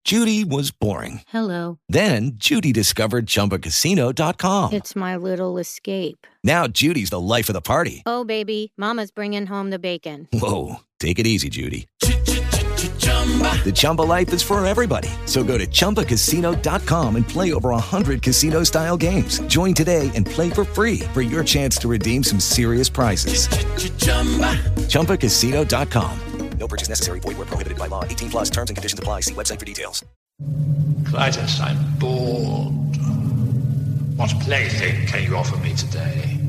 Judy was boring. Hello. Then Judy discovered ChumbaCasino.com. It's my little escape. Now Judy's the life of the party. Oh, baby, mama's bringing home the bacon. Whoa, take it easy, Judy. The Chumba life is for everybody. So go to ChumbaCasino.com and play over 100 casino-style games. Join today and play for free for your chance to redeem some serious prizes. ChumbaCasino.com. No purchase necessary. Void where prohibited by law. 18 plus terms and conditions apply. See website for details. Clytus, I'm bored. What plaything can you offer me today?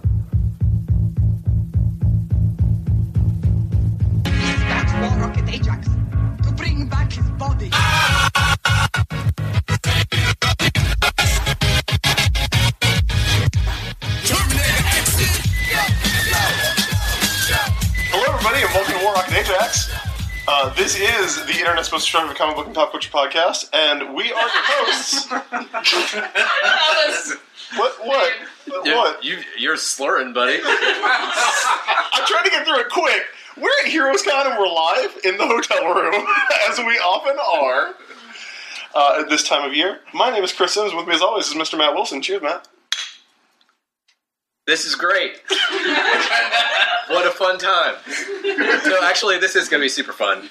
That's War Rocket Ajax to bring back his body. Hello, everybody, and welcome to War Rocket Ajax. This is the Internet's most destructive comic book and pop culture podcast, and we are your hosts. What? You're slurring, buddy. I'm trying to get through it quick. We're at HeroesCon and we're live in the hotel room, as we often are at this time of year. My name is Chris Sims. With me, as always, is Mr. Matt Wilson. Cheers, Matt. This is great. What a fun time. So actually, this is going to be super fun.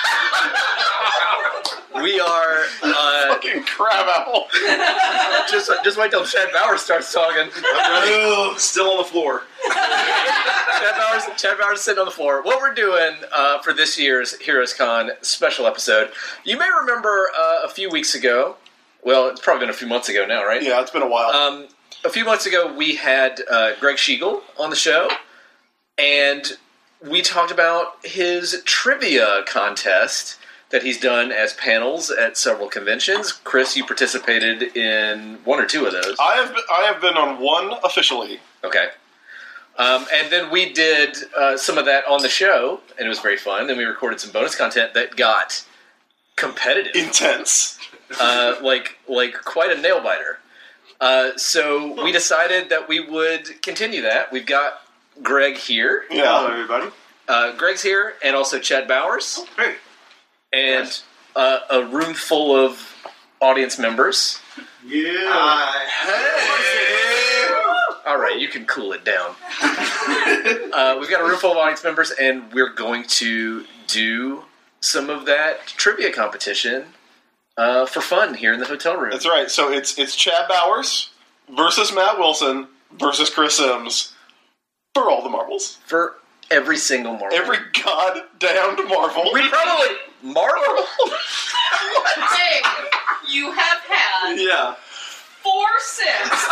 We are... Fucking crab apple. just wait till Chad Bowers starts talking. Still on the floor. Chad Bowers is sitting on the floor. What we're doing for this year's HeroesCon special episode, you may remember a few weeks ago, well, it's probably been a few months ago now, right? Yeah, it's been a while. A few months ago, we had Greg Schiegel on the show, and we talked about his trivia contest that he's done as panels at several conventions. Chris, you participated in one or two of those. I have been on one officially. Okay. And then we did some of that on the show, and it was very fun. Then we recorded some bonus content that got competitive. Intense. Like quite a nail-biter. So we decided that we would continue that. We've got Greg here. Yeah. Hello, everybody. Greg's here, and also Chad Bowers. Oh, hey. And a room full of audience members. Yeah. Hey! All right, you can cool it down. We've got a room full of audience members, and we're going to do some of that trivia competition for fun here in the hotel room. That's right. So it's Chad Bowers versus Matt Wilson versus Chris Sims for all the marbles. For every single marble. Every goddamn marble. We probably... Marble? Hey, you have had 4 sips of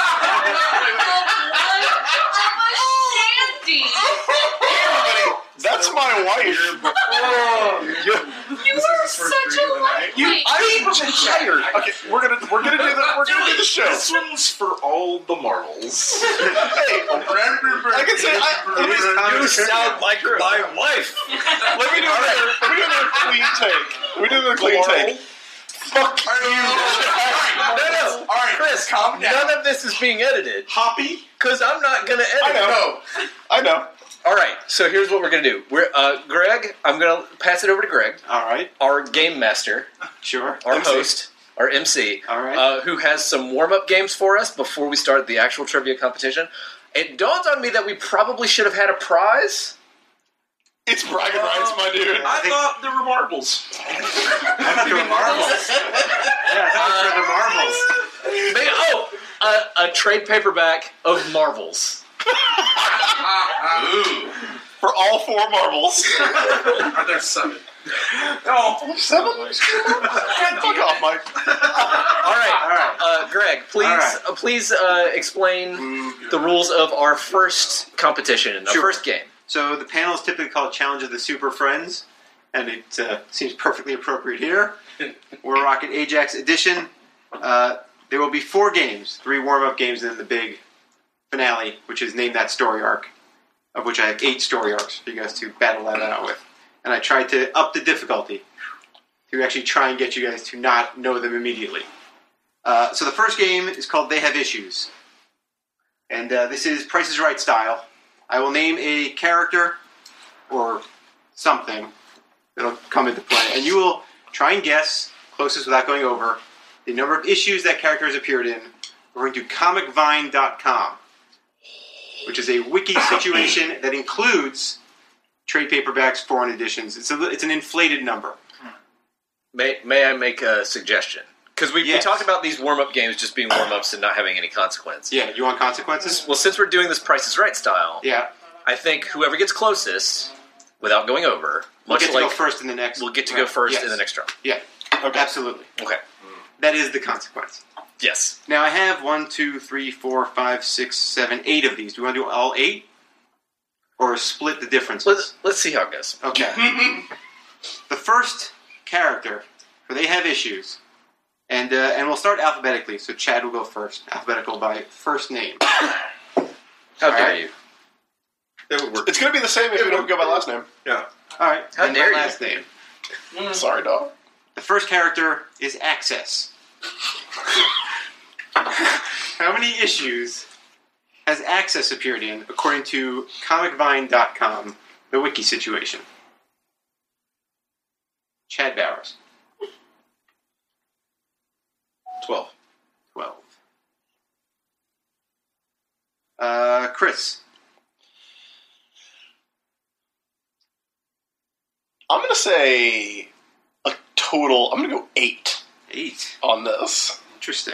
shandy. That's my wife. You are such a lightweight. I'm tired. Okay, we're gonna do the show. This one's for all the marbles. Hey, I can say You sound like my wife. Let me do another clean take. Let me do another clean take. Fuck you. No. All right, Chris, calm down. none of this is being edited. Hoppy? Because I'm not going to edit. I know. All right, so here's what we're going to do. Greg, I'm going to pass it over to Greg. All right. Our game master. Sure. Our MC. host. Our MC. All right. Who has some warm-up games for us before we start the actual trivia competition. It dawns on me that we probably should have had a prize. It's bragging rights, my dude. I thought there were marbles. I thought there were marbles. Yeah, I thought For the marbles. A trade paperback of Marvels. Ooh. For all 4 marbles. Are there 7? No. 7? Fuck off, Mike. All right. Greg, please explain the rules of our first competition, our first game. So the panel is typically called Challenge of the Super Friends, and it seems perfectly appropriate here. War Rocket Ajax Edition. There will be 4 games, 3 warm-up games, and then the big finale, which is Name That Story Arc, of which I have 8 story arcs for you guys to battle that out with. And I tried to up the difficulty to actually try and get you guys to not know them immediately. So the first game is called They Have Issues. And this is Price is Right style. I will name a character or something that'll come into play. And you will try and guess closest without going over the number of issues that character has appeared in, we're going to comicvine.com, which is a wiki situation that includes trade paperbacks, foreign editions. It's an inflated number. May I make a suggestion? Because we talked about these warm-up games just being warm-ups and not having any consequence. Yeah, you want consequences? Well, since we're doing this Price is Right style, Yeah. I think whoever gets closest, without going over, We'll much get to like go first in the next we'll get to round. go first Yes. in the next round. Yeah, absolutely. Okay. That is the consequence. Yes. Now I have 1, 2, 3, 4, 5, 6, 7, 8 of these. Do you want to do all 8? Or split the differences? Let's see how it goes. Okay. The first character, for they have issues, and we'll start alphabetically. So Chad will go first, alphabetical by first name. How dare you? It's going to be the same if we don't go by last name. Yeah. All right. How then dare my you? last name. Sorry, dog. The first character is Access. How many issues has Access appeared in, according to comicvine.com, the wiki situation? Chad Bowers. 12. 12. Chris. I'm going to say a total. I'm going to go 8. 8. On this. Interesting.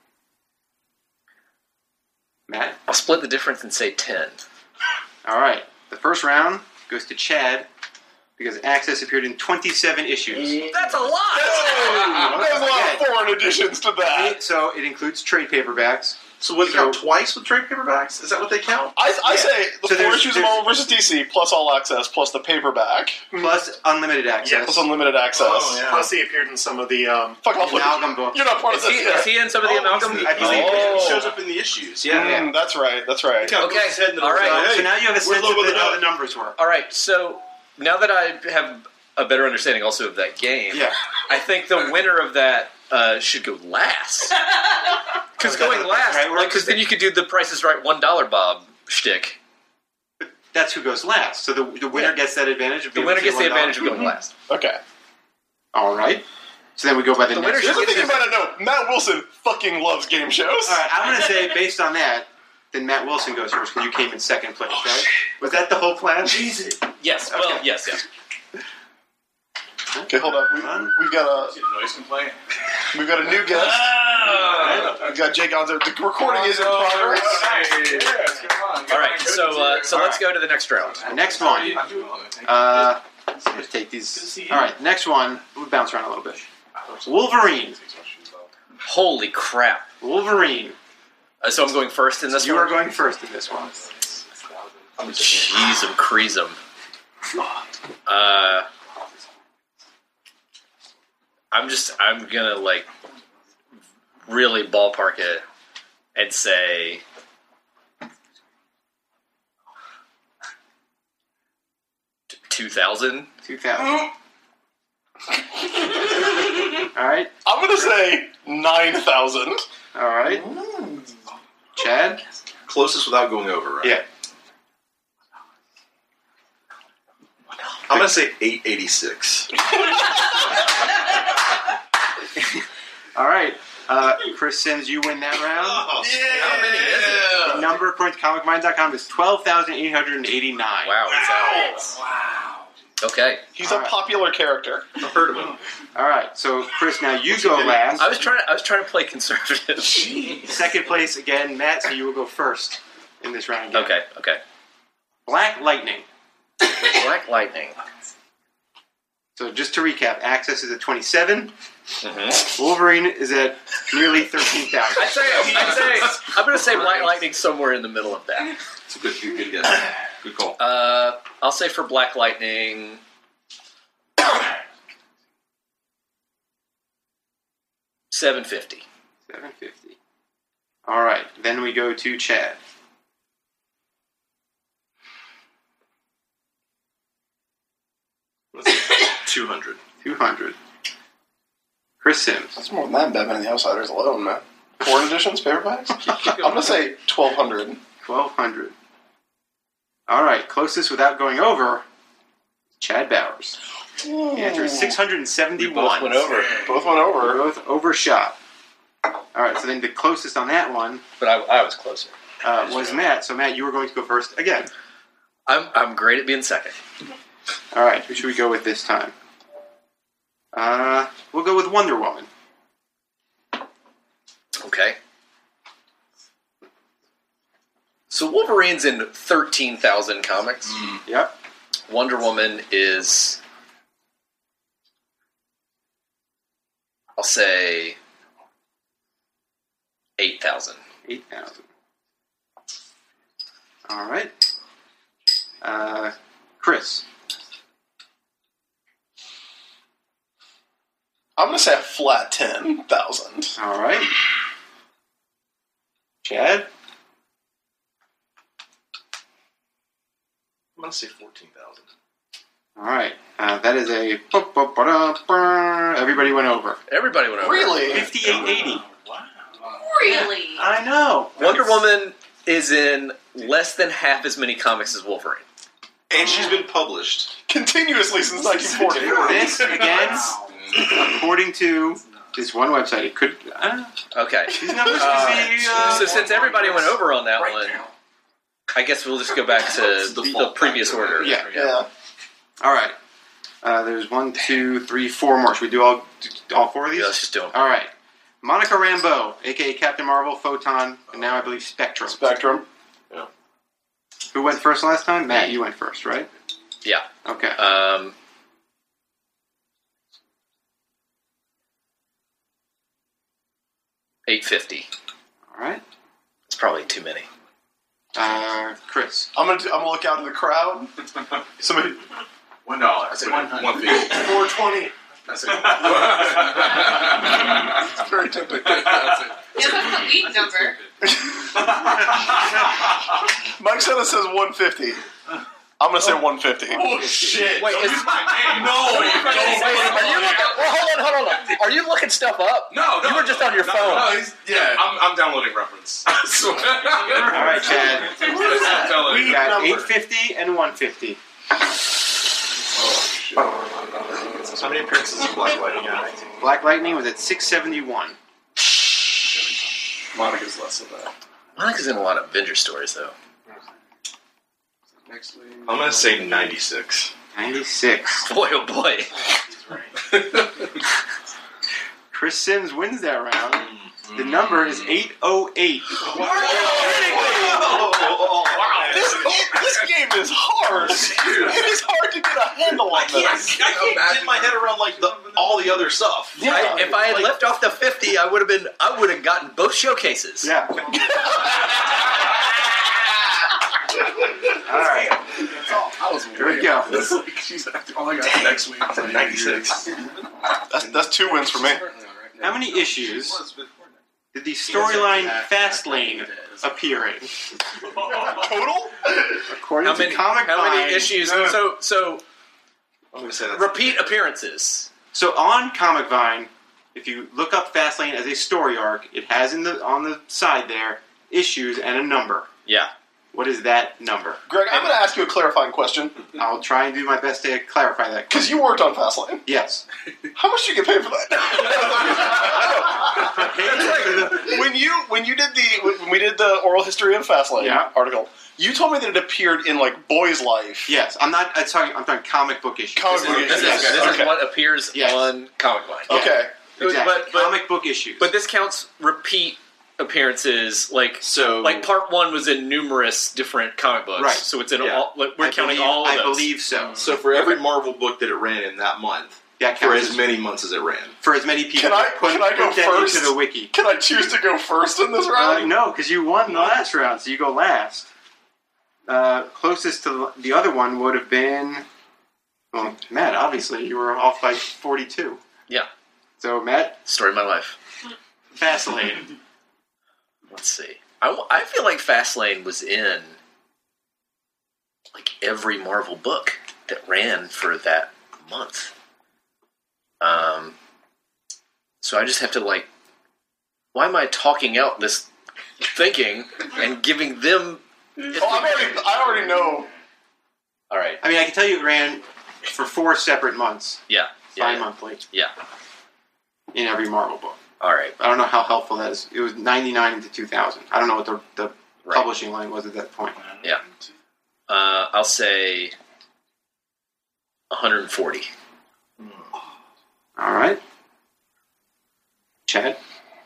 Matt? I'll split the difference and say 10. All right. The first round goes to Chad because Access appeared in 27 issues. That's a lot! There's a lot of foreign additions to that. So it includes trade paperbacks. So would it count twice with trade paperbacks? Is that what they count? I say the So 4 there's- issues of Marvel vs. DC plus All Access plus the paperback Plus unlimited access. plus unlimited access. Oh, yeah. Plus he appeared in some of the... Fuck off. Amalgam books. You're not part of Is this. he in some of the amalgam? He shows up in the issues. Yeah. That's right. That's right. Okay, all right. So now you have a sense of how the numbers work. All right, so now that I have a better understanding also of that game, Yeah. I think the winner of that should go last. Because going last, because then you could do the Price is Right $1 Bob shtick. That's who goes last. So the winner gets that advantage of The being winner able to gets the say advantage of $1. going last. Okay. All right. So then we go by the The next. winner Here's the thing about it. No, Matt Wilson fucking loves game shows. All right. I'm going to say based on that, then Matt Wilson goes first because you came in second place, right? Was that the whole plan? Jesus. Yes, well, yes. Okay, hold up. We've got Noise complaint. we've got a new guest. We've got Jay Gonzo. The recording is in progress. All right, so let's go to the next round. Next one. Let's take these. All right. Next one. We'll bounce around a little bit. Wolverine. Holy crap. Wolverine. So I'm going first in this You one? are going first in this one. Jeez, I'm creasum. I'm gonna like really ballpark it and say 2,000. 2,000. All right. I'm gonna say 9,000. All right. Chad? Closest without going over, right? Yeah. I'm going to say 886. All right. Chris Sims, you win that round. How many is it? The number according to comicmind.com is 12,889. Wow, it's out. Okay. He's a popular character. I've heard of him. All right. So Chris, now you go last. I was trying to play conservative. Second place again, Matt. So you will go first in this round again. Okay. Black Lightning. Black Lightning. So just to recap, Access is at 27. Mm-hmm. Wolverine is at nearly 13,000. I'd say I'm going to say Black Lightning somewhere in the middle of that. It's a good guess. Good call. I'll say for Black Lightning, 750. 750. All right. Then we go to Chad. Let's say 200. 200. Chris Sims. That's more than that Batman and the Outsiders alone, man. Foreign editions, paperbacks? I'm gonna say 1,200. 1,200. All right. Closest without going over, Chad Bowers. The answer is 671. Both went over. Both went over. Both overshot. All right, so then the closest on that one But I was closer. was Matt. So Matt, you were going to go first again. I'm great at being second. All right, who should we go with this time? We'll go with Wonder Woman. Okay. So Wolverine's in 13,000 comics. Yep. Wonder Woman is, I'll say, 8,000. 8,000. All right. Chris. I'm going to say a flat 10,000. All right. Chad. I'm going to say 14,000. All right. That is a... Everybody went over. Everybody went over. Really? 5880. Really? I know. Wonder Woman is in less than half as many comics as Wolverine. And she's been published. Continuously since 1940. This, again, according to this one website, it could... Okay. These numbers could be... So since everybody went over on that one, I guess we'll just go back to the previous order. Yeah. All right. There's 1, 2, 3, 4 more. Should we do all 4 of these? Yeah, let's just do them. All right. Monica Rambeau, a.k.a. Captain Marvel, Photon, and now I believe Spectrum. Spectrum. Yeah. Who went first last time? Matt, you went first, right? Yeah. Okay. 850. All right. It's probably too many. Chris. I'm gonna look out in the crowd. Somebody. $1. I say 150. 420. That's it. It's very tempting. That's it. Yeah, that's the lead number. Mike Senna says 150. I'm gonna say 150. Oh shit! Wait, is No! hold on. Are you looking stuff up? No. You were just on your phone. No, I'm downloading reference. All right, Chad. I'm telling We you. got 850 and 150. How many appearances of Black Lightning got? Black Lightning was at 671. Monica's less than that. Monica's in a lot of Avenger stories, though. I'm going to say 96. 96. Boy, oh boy. Chris Sims wins that round. The number is 808. This game is hard. It is hard to get a handle on this. I can't get my head around like all the other stuff. Yeah. If I had left off the 50, I would have gotten both showcases. Yeah. All right. Here we go. All I got next week is 96. That's 2 wins for me. How many issues did the storyline Fastlane appear in? Total? According to Comic how Vine. many issues? So I'm going to say that's repeat appearances. So on Comic Vine, if you look up Fastlane as a story arc, it has on the side there issues and a number. Yeah. What is that number? Greg, I'm going to ask you a clarifying question. I'll try and do my best to clarify that. Because you worked on Fastlane. Yes. How much do you get paid for that? when we did the oral history of Fastlane article, you told me that it appeared in like Boy's Life. Yes, I'm talking comic book issues. This is what appears on Comic Vine. Okay. Exactly. But comic book issues. But this counts repeat appearances, like part 1 was in numerous different comic books, right? So it's in all. Like, we're counting all of those. I believe so. So for every Marvel book that it ran in that month, for as many months as it ran, for as many people, can I go that first into the wiki? Can I choose to go first in this round? No, because you won the last round, so you go last. Closest to the other one would have been, well, Matt. Obviously, you were off by 42. Yeah. So Matt, story of my life. Fastlane. Let's see. I feel like Fastlane was in like every Marvel book that ran for that month. So I just have to like, why am I talking out this thinking and giving them? I already know. All right. I mean, I can tell you it ran for 4 separate months, Yeah. bi-monthly, Yeah. in every Marvel book. All right. I don't know how helpful that is. It was 99 to 2000. I don't know what the Right. publishing line was at that point. Yeah. I'll say 140. All right. Chad?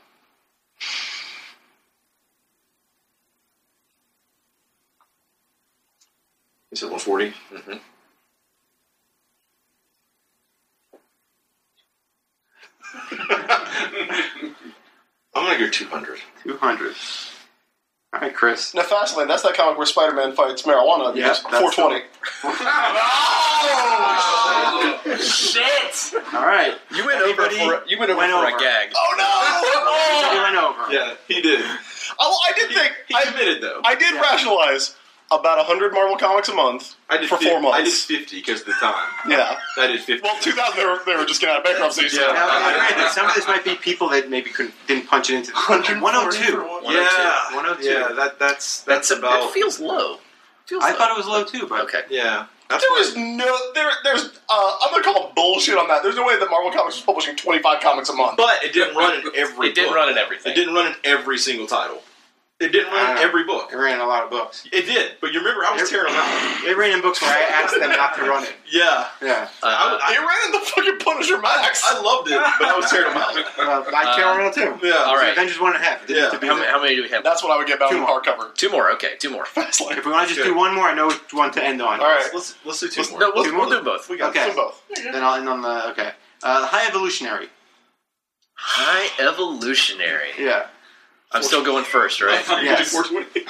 You said 140? Mm-hmm. I'm going to go 200. 200. All right, Chris. Now, Fastlane, that's that comic where Spider-Man fights marijuana. Yeah, It's that's 420. Shit! All right. You went over for a gag. Oh, no! You went over. Yeah, he did. I did think... He committed, though. I did rationalize about 100 Marvel comics a month for 4 months. I did 50 because of the time. Yeah. I did 50. Well, 2000, they were just getting out of bankruptcy. So. Yeah. Now, granted, some of this might be people that maybe didn't punch it into the 102. 102. Yeah, that's That about... feels low. I thought it was low too, but Okay. Yeah. That's There what- was there's I'm gonna call bullshit on that. There's no way that Marvel Comics was publishing 25 comics a month. But it didn't run in every It didn't book. run in everything. It didn't run in every single title. It didn't run in every book. it ran a lot of books. It did, but you remember I was tearing them out. It ran in books where I asked them not to run it. Yeah. Yeah. It ran in the fucking Punisher Max. I loved it, but I was tearing them out. I tear it too. Yeah. All right. Avengers 1.5. It didn't Yeah. have to be How there. many do we have? That's what I would get about 2 in more. hardcover. 2 more. Okay, 2 more. Fastlane. If we want to just do one more, I know which one to end on. All right. Let's do 2 more. No, we'll 2 more? do them both. We got Okay. them both. Then I'll end on the okay. High Evolutionary. High Evolutionary. Yeah. I'm still going first, right? Yes. 420.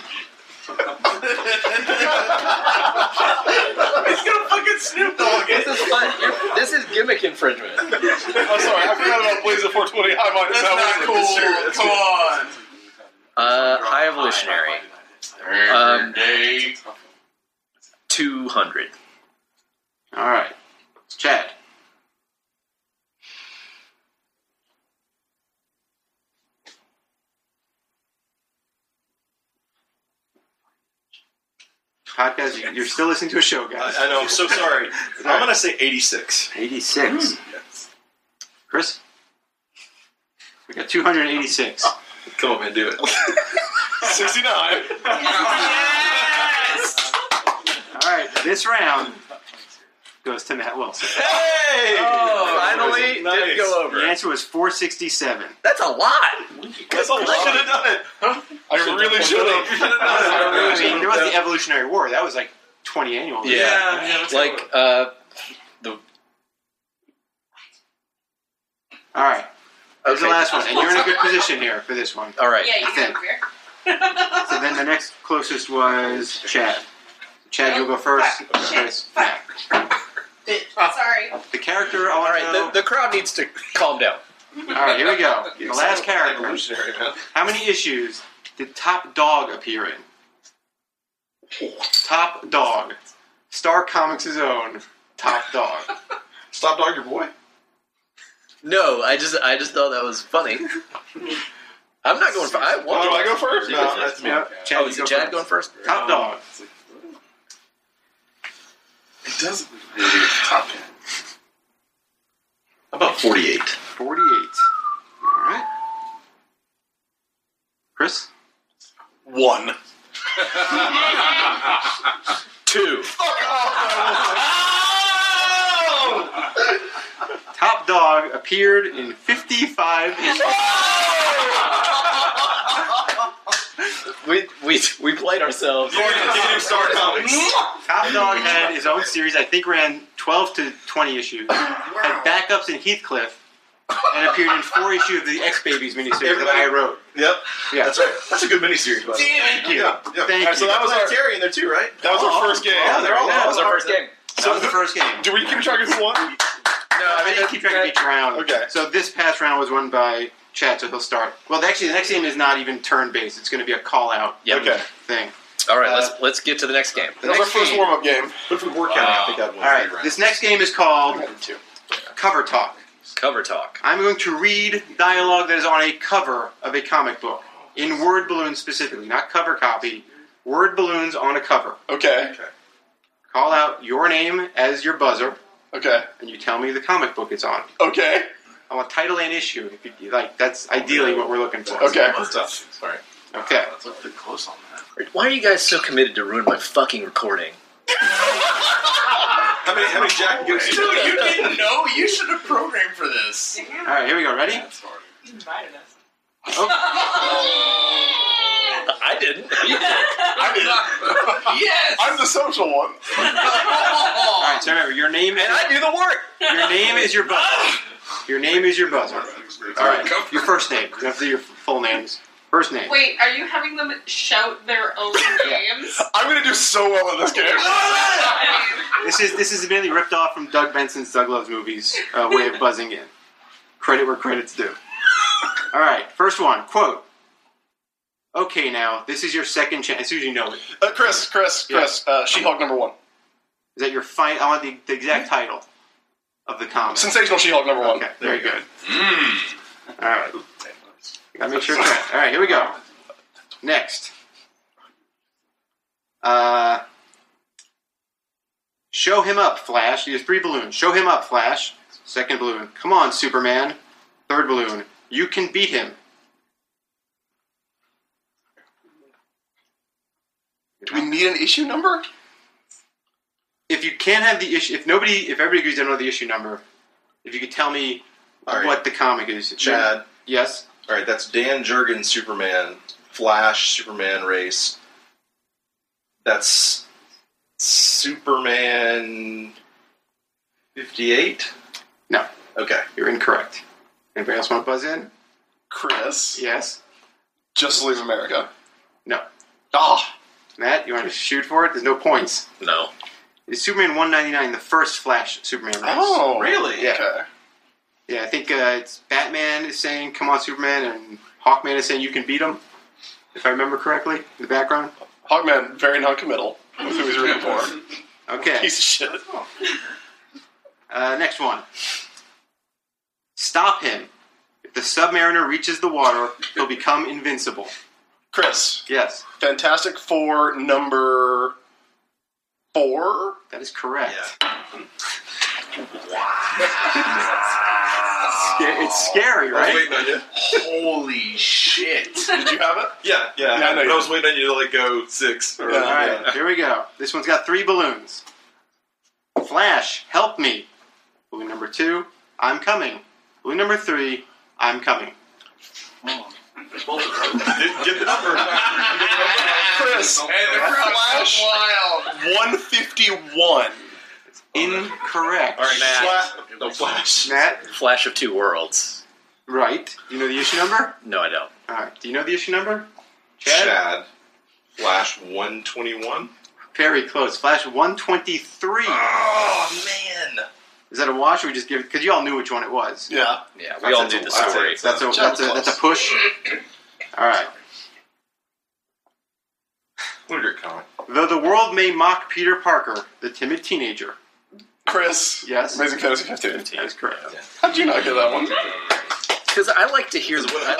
He's gonna fucking Snoop Dogg This is fun. This is gimmick infringement. I'm sorry, I forgot about Blaze at 420 High Mind. That's not cool. Come on. High Evolutionary. 200. All right. Chad. Podcast, you're still listening to a show, guys. I know, I'm so sorry. I'm going to say 86. 86. Chris? We got 286. Come on, man, do it. 69. Yes! All right, this round goes to Matt Wilson. Hey! Finally, didn't go over. The answer was 467. That's a lot. That's all. I should have done it. I really should have. I mean, there was the Evolutionary War. That was like 20 annual. Yeah. that's Like, All right. Here's the last one, and you're in a good position here for this one. All right. Yeah, you Okay. can over here. So then the next closest was Chad. Chad, you'll go first. Chris, Matt. Sorry. The character I All want to right. know. The crowd needs to calm down. All right, here we go. The last character. Evolutionary, man. How many issues did Top Dog appear in? Top Dog. Star Comics' own Top Dog. Stop Dog Your Boy? No, I just thought that was funny. I'm not going first. I want Do to I go first? No, that's me. Yeah, Chad, Oh, you is go it Chad first. going first? Top Dog. It doesn't really top 10. About 48. 48. All right. Chris? 1. 2. Top Dog appeared in 55 issues. We played ourselves. He didn't start comics. Top Dog had his own series, I think ran 12 to 20 issues. Had backups in Heathcliff, and appeared in 4 issues of the X-Babies miniseries that I wrote. Yep. Yeah. That's right. That's a good miniseries, by the way. Thank you. Yeah. Thank you. So that was our Terry in there too, right? that was our first game. Yeah, they're all That That was our first game. That was the first game. Do we keep track of who won? No, I didn't keep track of each round. Okay. So this past round was won by Chad, so he'll start. Well, actually, the next game is not even turn-based. It's going to be a call-out Okay. thing. All right, let's get to the next game. That was our first warm-up game. But for word counting, I think I'd won All right, 3 rounds. this next game is called Cover Talk. Cover talk. I'm going to read dialogue that is on a cover of a comic book, in word balloons specifically, not cover copy. Word balloons on a cover. Okay. Call out your name as your buzzer. Okay. and you tell me the comic book it's on. Okay. I want title and issue. If you like, that's ideally what we're looking for. Okay. That's tough. Sorry. Okay. Let's look pretty close on that. Why are you guys so committed to ruin my fucking recording? How many Jack and Gibson? Dude, you didn't know? You should have programmed for this. All right, here we go. Ready? That's hard. You invited us. I didn't. I did. Yes! I'm the social one. All right, so remember, your name is And I do the work. your name is your buzzer. Your name is your buzzer. All right, your first name. You have to do your full names. First name. Wait, are you having them shout their own names? I'm gonna do so well in this game. This is mainly ripped off from Doug Benson's Doug Loves Movies way of buzzing in. Credit where credit's due. All right, first one. Quote. Okay, now this is your second chance. As soon as you know it. Chris. She-Hulk #1. Is that your final? I want the exact title of the comic. Sensational She-Hulk #1. Okay, very good. All right. Gotta make sure it's right. All right, here we go. Next. Show him up, Flash. He has 3 balloons. Show him up, Flash. Second balloon. Come on, Superman. Third balloon. You can beat him. Do we need an issue number? If you can't have the issue, if everybody agrees they don't know the issue number, if you could tell me what the comic is. Chad. Yes? All right, that's Dan Jurgens Superman, Flash Superman race. That's Superman 58? No. Okay. You're incorrect. Anybody else want to buzz in? Chris. Yes? Justice League of America. No. Ah. Matt, you want to shoot for it? There's no points. No. It's Superman 199, the first Flash Superman race. Oh. Really? Yeah. Okay. Yeah, I think it's Batman is saying, come on, Superman, and Hawkman is saying, you can beat him, if I remember correctly, in the background. Hawkman, very non-committal with who he's rooting for. Okay. Piece of shit. Next one. Stop him. If the Submariner reaches the water, he'll become invincible. Chris. Yes. Fantastic Four #4. That is correct. Yeah. It's scary, I was right? waiting on you. Holy shit. Did you have it? Yeah. I know you I was waiting on you to go 6. Or, Yeah. All right, here we go. This one's got 3 balloons. Flash, help me. Balloon number 2, I'm coming. Balloon number 3, I'm coming. Get the number. Chris. Hey, the crowd's Flash. so wild. 151. Incorrect. All right, Matt. No Flash. Matt, Flash of 2 Worlds. right. Do you know the issue number? No, I don't. All right. Do you know the issue number? Chad. Flash 121. Very close. Flash 123. Oh, man. Is that a wash, or we just give it? Because you all knew which one it was. Yeah. Yeah, we all knew the story. That's a push. All right. What a great comic. Though the world may mock Peter Parker, the timid teenager. Chris. Yes. Amazing Fantasy 15. That is correct. How'd you not get that one? Because I like to hear what's being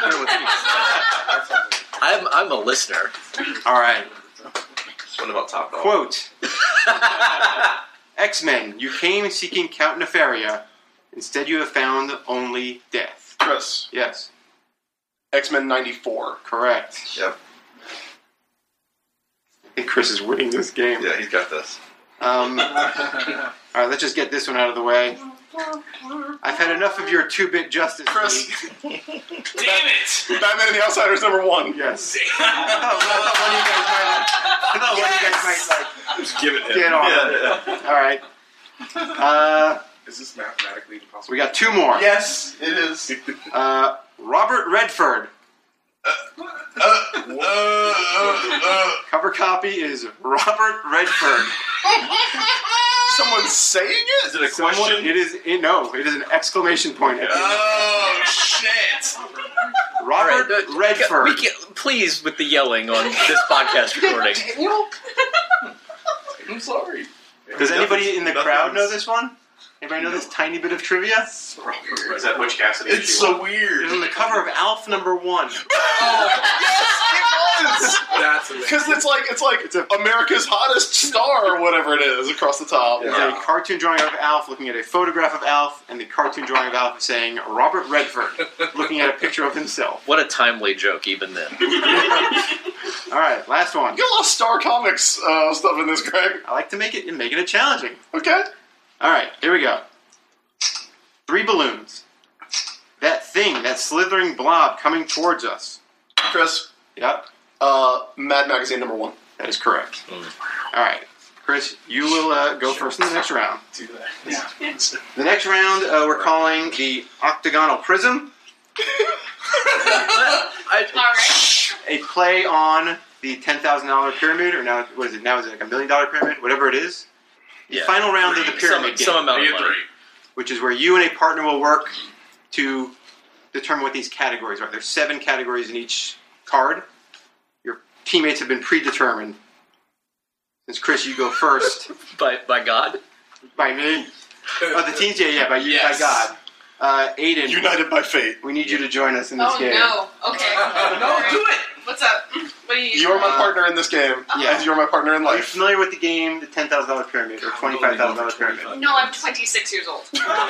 said. I'm a listener. All right. One about Top Dog. Quote. X-Men, you came seeking Count Nefaria. Instead you have found only death. Chris. Yes. X-Men 94. Correct. Yep. I think Chris is winning this game. Yeah, he's got this. All right, let's just get this one out of the way. I've had enough of your 2-bit Justice Chris. League. Damn it! Batman and the Outsiders #1. Yes. I thought one of you guys might like Just give it him. get on Yeah. it. All right. Is this mathematically impossible? We got 2 more. Yes, it is. Robert Redford. Cover copy is Robert Redford. Someone's saying it? Is it a question? It is an exclamation point. At the end. Oh, shit! Robert Redford. Please, with the yelling on this podcast recording. I'm sorry. Does anybody in the crowd know this one? Anybody know this tiny bit of trivia? Is that Butch Cassidy? It's so weird. It's on the cover of Alf #1. Yes, it is. That's amazing. Because it's like America's hottest star or whatever it is across the top. There's a cartoon drawing of Alf looking at a photograph of Alf, and the cartoon drawing of Alf is saying Robert Redford looking at a picture of himself. What a timely joke, even then. All right, last one. You got a lot of Star Comics stuff in this, Greg. I like to make it challenging. Okay. All right, here we go. 3 balloons. That thing, that slithering blob coming towards us. Chris. Yep. Mad Magazine #1. That is correct. All right, Chris, you will go first in the next round. Do that. Yeah. The next round we're calling the octagonal prism. Alright. A play on the $10,000 pyramid, or now what is it? Now is it like $1 million pyramid? Whatever it is. The final round of the pyramid game, some amount of money. which is where you and a partner will work to determine what these categories are. There's 7 categories in each card. Your teammates have been predetermined. Since Chris, you go first. By God? By me? Oh, the teams, yeah, by you, Yes. by God. Aiden, United by fate. we need you to join us in this Oh game. no. Okay. No, do it. What's up? What do you? You are my partner in this game. Yeah. As you are my partner in Are you life. familiar with the game, the $10,000 pyramid, or $25,000 pyramid? No, I'm 26 years old.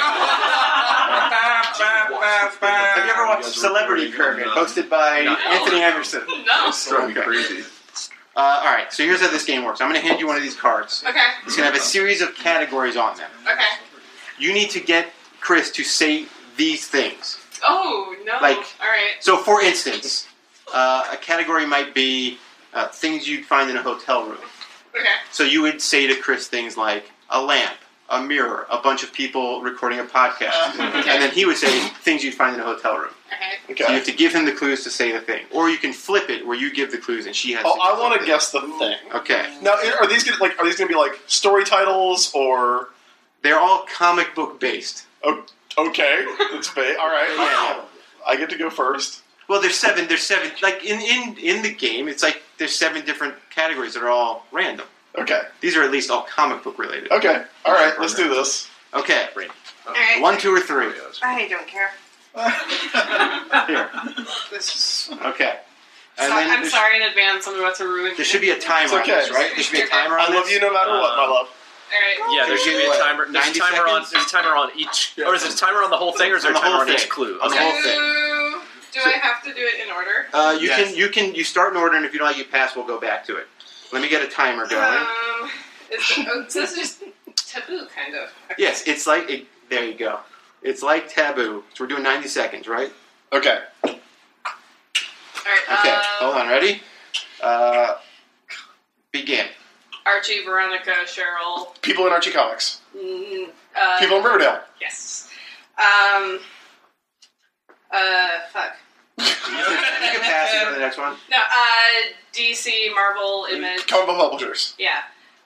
Have you ever watched Celebrity Pyramid, hosted by Anthony Anderson? No. Driving me crazy. All right, so here's how this game works. I'm going to hand you one of these cards. Okay. It's going to have a series of categories on them. Okay. You need to get Chris to say these things. Oh no. Like- All right. So, for instance, a category might be things you'd find in a hotel room. Okay. So you would say to Chris things like a lamp, a mirror, a bunch of people recording a podcast. Okay. And then he would say things you'd find in a hotel room. Okay. So you have to give him the clues to say the thing. Or you can flip it where you give the clues and she has Oh, to I want to guess guess the thing. the thing. Okay. Now, are these gonna be like story titles or? They're all comic book based. Oh, okay, that's bait. All right. Yeah. I get to go first. Well, there's seven. Like in the game, it's like there's 7 different categories that are all random. Okay. These are at least all comic book related. Okay. All right. Let's do this. Okay. All right. 1, 2, or 3. I don't care. Here. This is. Okay. And So, then I'm there's- sorry in advance. I'm about to ruin. There should be a timer It's on okay. this, right? There should be a timer on I love this. you no matter what, my love. All right. Yeah, there should be a What, timer. There's a 90 timer on. seconds? There's a timer on each. Or is it a timer on the whole thing, or is there a On the timer whole on each thing. clue? On the Okay. whole thing. Do I have to do it in order? You start in order, and if you don't like it pass, we'll go back to it. Let me get a timer going. So this is just taboo, kind of. Okay. Yes, it's like there you go. It's like Taboo. So we're doing 90 seconds, right? Okay. All right. Okay. Hold on. Ready? Begin. Archie, Veronica, Cheryl. People in Archie Comics. Mm, People in Riverdale. Yes. Fuck. You can pass it for the next one. No. DC, Marvel, Image. Comic book publishers. Yeah.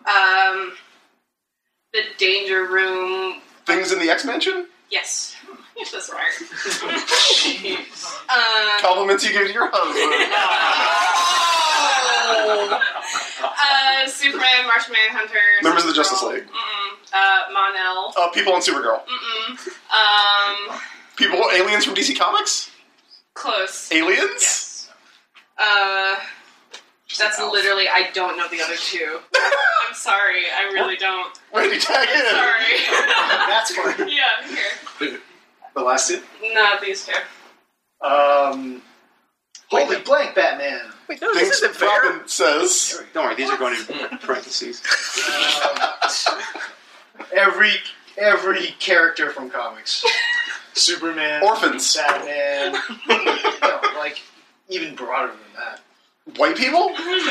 The Danger Room. Things in the X Mansion. Yes. You're so smart. Compliments you give to your husband. Superman, Martian Manhunter. Members of the Supergirl. Justice League. Monel. People on Supergirl. People, aliens from DC Comics. Close. Aliens. Yes. That's literally. I don't know the other 2. I'm sorry. I really don't. Ready, tag in. Sorry. That's fine. Yeah. Here. The last 2. Not these 2. Holy blank, Batman. Wait, no, Things this isn't fair. Robin says. Don't worry, these are going in parentheses. Every character from comics. Superman. Orphans. Batman. No, like, even broader than that. White people.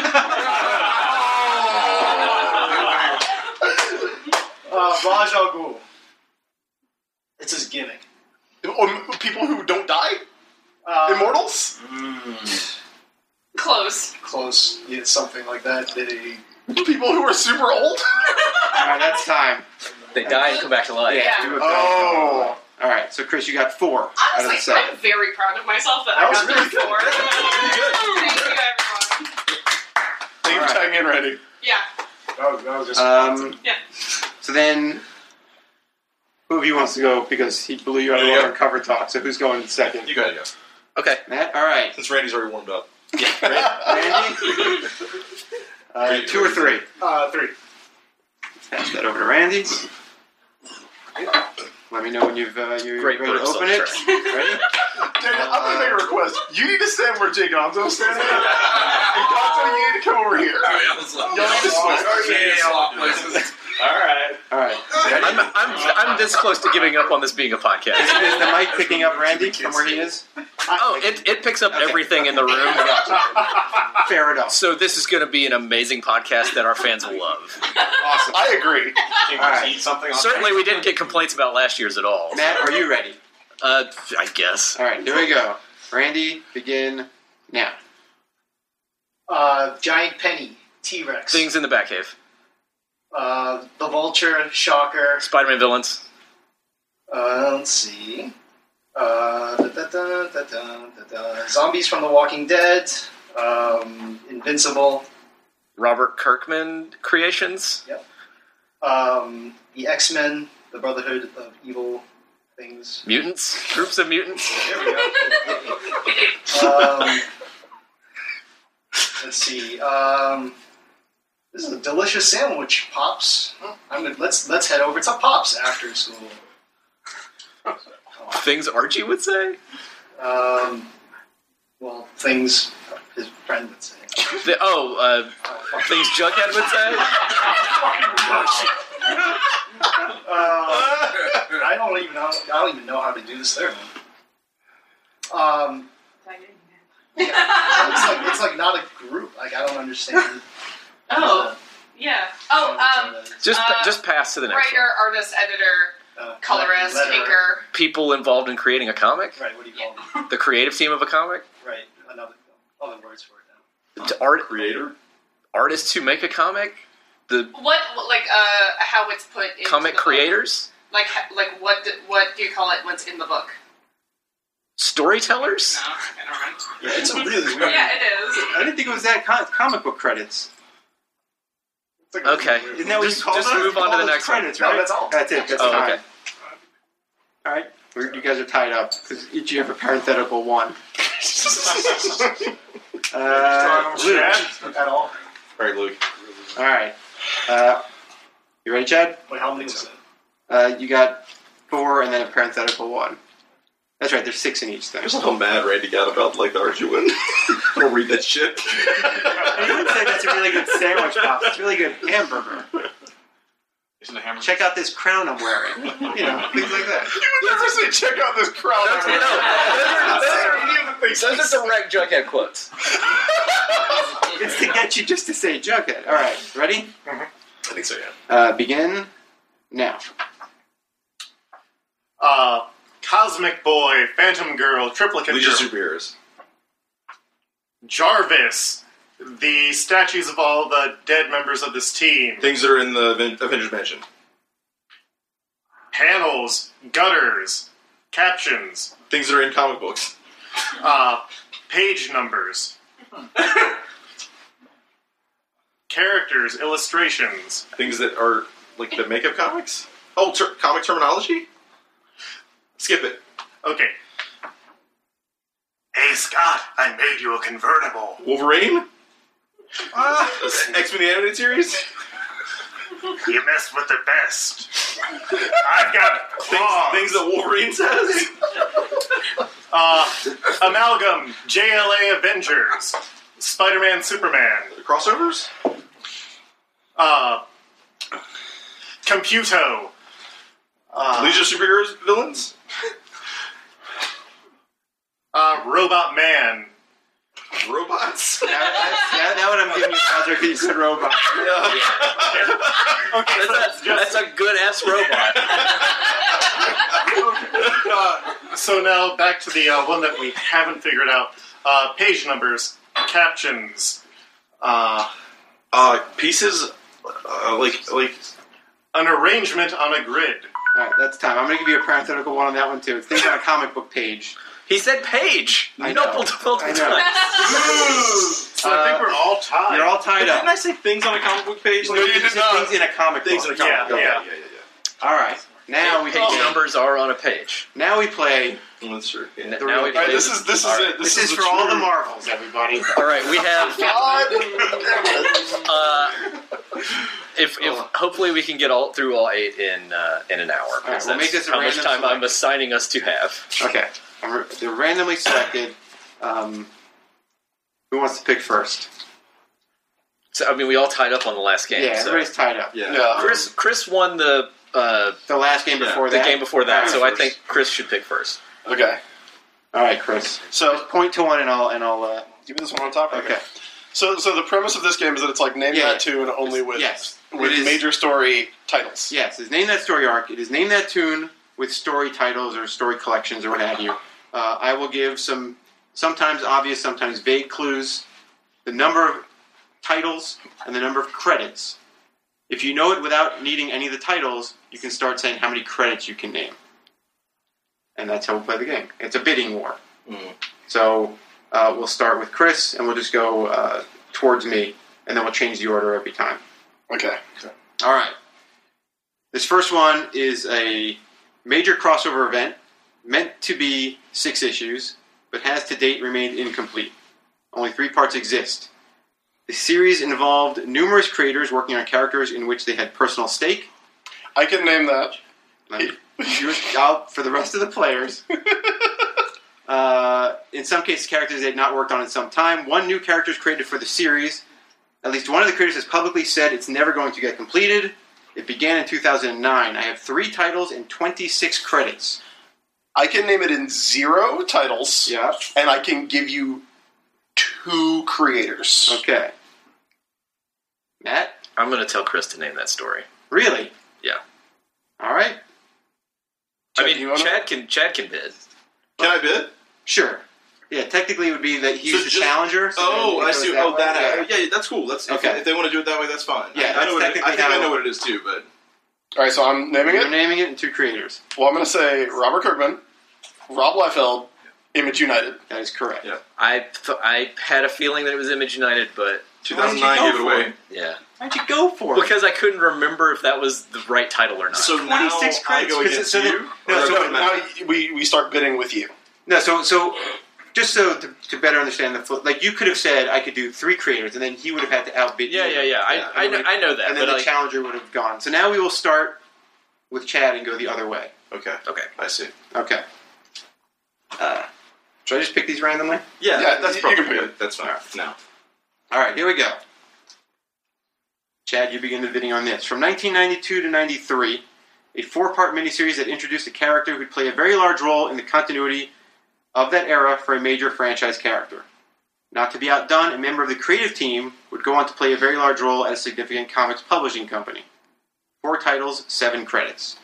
Raj Al Ghul. It's his gimmick. Or people who don't die. Immortals. Close. Close. Yeah, something like that. People who are super old. Alright, that's time. They die and come back to life. Yeah. Do a Oh. Alright, so Chris, you got 4 out of the Honestly, 7. I'm very proud of myself that That I was got really those good. 4. Pretty Thank you, everyone. Thank you for tagging in, ready. Yeah. That was just. Yeah. So then, who of you wants to go? Because he blew you out of There you our cover talk. So who's going second? You gotta go. Okay. Matt. All right. Since Randy's already warmed up. Randy? 2 or 3? 3. Pass that over to Randy. Let me know when you're ready to open it. Ready? Daniel, I'm going to make a request. You need to stand where Jay Gonzo's standing. And Gonzo, you need to come over here. Y'all need to switch. All right. I'm this close to giving up on this being a podcast. Is the mic picking up Randy from where he is? Oh, it picks up everything in the room. Fair enough. So this is going to be an amazing podcast that our fans will love. Awesome. I agree. Can we eat something on Certainly we didn't get complaints about last year's at all. Matt, are you ready? I guess. All right, here we go. Randy, begin now. Giant Penny, T-Rex. Things in the Batcave. The Vulture, Shocker. Spider-Man villains. Let's see. Zombies from The Walking Dead. Invincible. Robert Kirkman creations. Yep. The X-Men, the Brotherhood of Evil Things. Mutants. Groups of mutants. There we go. Let's see. This is a delicious sandwich, Pops. Let's head over to Pops after school. Things Archie would say. Well, things his friend would say. Things Jughead would say. I don't even know how to do this third one. Yeah, it's like not a group. Like I don't understand. Oh, yeah. Just pass to the next writer, artist, editor, colorist, inker. People involved in creating a comic. Right. What do you call them? The creative team of a comic. Right. Other words for it now. Creator. Artists who make a comic. How it's put into comic the creators. Book. What do you call it? What's in the book? Storytellers. No, I don't know. Yeah, it's a really weird. Yeah, it is. I didn't think it was that comic book credits. Okay. Isn't that what you called Just it? move on to the next credits, one. right? No, that's all. That's it. That's Oh, time. okay. All right. You guys are tied up because each of you have a parenthetical 1. Luke. At all. All right, Luke. All right. You ready, Chad? Wait, how many was it? You got 4 and then a parenthetical 1. That's right. There's 6 in each thing. Here's how mad Randy got about the Archie win. Don't read that shit. You would say that's a really good sandwich, Pops. It's a really good hamburger. Isn't a hamburger? Check out this crown I'm wearing. Things like that. You would never say, check out this crowd. Those are direct Jughead quotes. It's to get you just to say Jughead. All right. Ready? I think so, yeah. Begin now. Cosmic Boy, Phantom Girl, Triplicate Legion Girl, Superheroes. Jarvis, the statues of all the dead members of this team, Things that are in the Avengers Mansion. panels, gutters, captions, Things that are in comic books. page numbers, characters, illustrations, Things that are like the makeup comics. Oh, comic terminology? Skip it. Okay. Hey, Scott, I made you a convertible. Wolverine? X-Men the Animated Series? You messed with the best. I've got claws. Things that Wolverine says? Amalgam, JLA Avengers, Spider-Man, Superman. Crossovers? Computo. Legion of Superheroes villains? Robot Man. Robots? That one I'm giving you a buzzer because you said robot. Okay, That's a good-ass robot. so now back to the one that we haven't figured out. Page numbers, captions, Pieces, like an arrangement on a grid. All right, that's time. I'm going to give you a parenthetical 1 on that one, too. It's things on a comic book page. He said page. I know. Multiple I times. know. So I think we're all tied. You're all tied up. Didn't I say things on a comic book page? No, you did not. Things in a comic book. Things in a comic book. Yeah. Yeah. All right. Now we page numbers are on a page. Now we play. That's true. Yeah. Now we play. Alright, this is it. This is for all the Marvels, everybody. All right, we have. If hopefully we can get through all 8 in an hour. All right, we'll make this a how much random time select. I'm assigning us to have. Okay, they're randomly selected. Who wants to pick first? So I mean, we all tied up on the last game. Yeah, so. everybody's tied up. Yeah. Chris won the last game before that. The game before that. So I first. think Chris should pick first. Okay. All right, Chris. So Point to one, and I'll. give me this one on top. Okay. So the premise of this game is that it's like name that tune only with It is- major story titles. Yes, it's Name That Story arc. It is Name That Tune with story titles or story collections or what have you. I will give some sometimes obvious, sometimes vague clues, the number of titles, and the number of credits. If you know it without needing any of the titles, you can start saying how many credits you can name. And that's how we'll play the game. It's a bidding war. So we'll start with Chris, and we'll just go towards me, and then we'll change the order every time. Okay. All right. This first one is a major crossover event meant to be 6 issues, but has to date remained incomplete. Only 3 parts exist. The series involved numerous creators working on characters in which they had personal stake. I can name that. For the rest of the players. In some cases, characters they had not worked on in some time. 1 new character is created for the series. At least one of the creators has publicly said it's never going to get completed. It began in 2009. I have 3 titles and 26 credits. I can name it in 0 titles. Yeah. And I can give you 2 creators. Okay. Matt? I'm going to tell Chris to name that story. Really? Yeah. All right. I mean, Chad can bid. Can I bid? Sure. Yeah, technically it would be that he's the just- challenger. So Oh, then it I goes see. that Oh, way. that. Yeah, that's cool. That's Okay. If they want to do it that way, that's fine. Yeah, I that's know what technically I think I how- know what it is too, but All right, so I'm naming You're it. naming it in 2 creators. Well, I'm going to say Robert Kirkman, Rob Liefeld, Image United. That is correct. Yeah. I had a feeling that it was Image United, but 2009 gave it away. Yeah. Why'd you go for it? Because I couldn't remember if that was the right title or not. So now 26 I credits, go 'cause against it's- you. no, or so go Now back? we start bidding with you. No, so just to better understand the flow, like you could have said I could do 3 creators, and then he would have had to outbid you. Yeah. I know that. And then but the challenger would have gone. So now we will start with Chad and go the other way. Okay. I see. Okay. Should I just pick these randomly? Yeah, Yeah, that's you probably can pick good. That's fine. Now. All right, here we go. Chad, you begin the bidding on this. From 1992 to 93, a 4-part miniseries that introduced a character who'd play a very large role in the continuity of that era for a major franchise character. Not to be outdone, a member of the creative team would go on to play a very large role at a significant comics publishing company. 4 titles, 7 credits.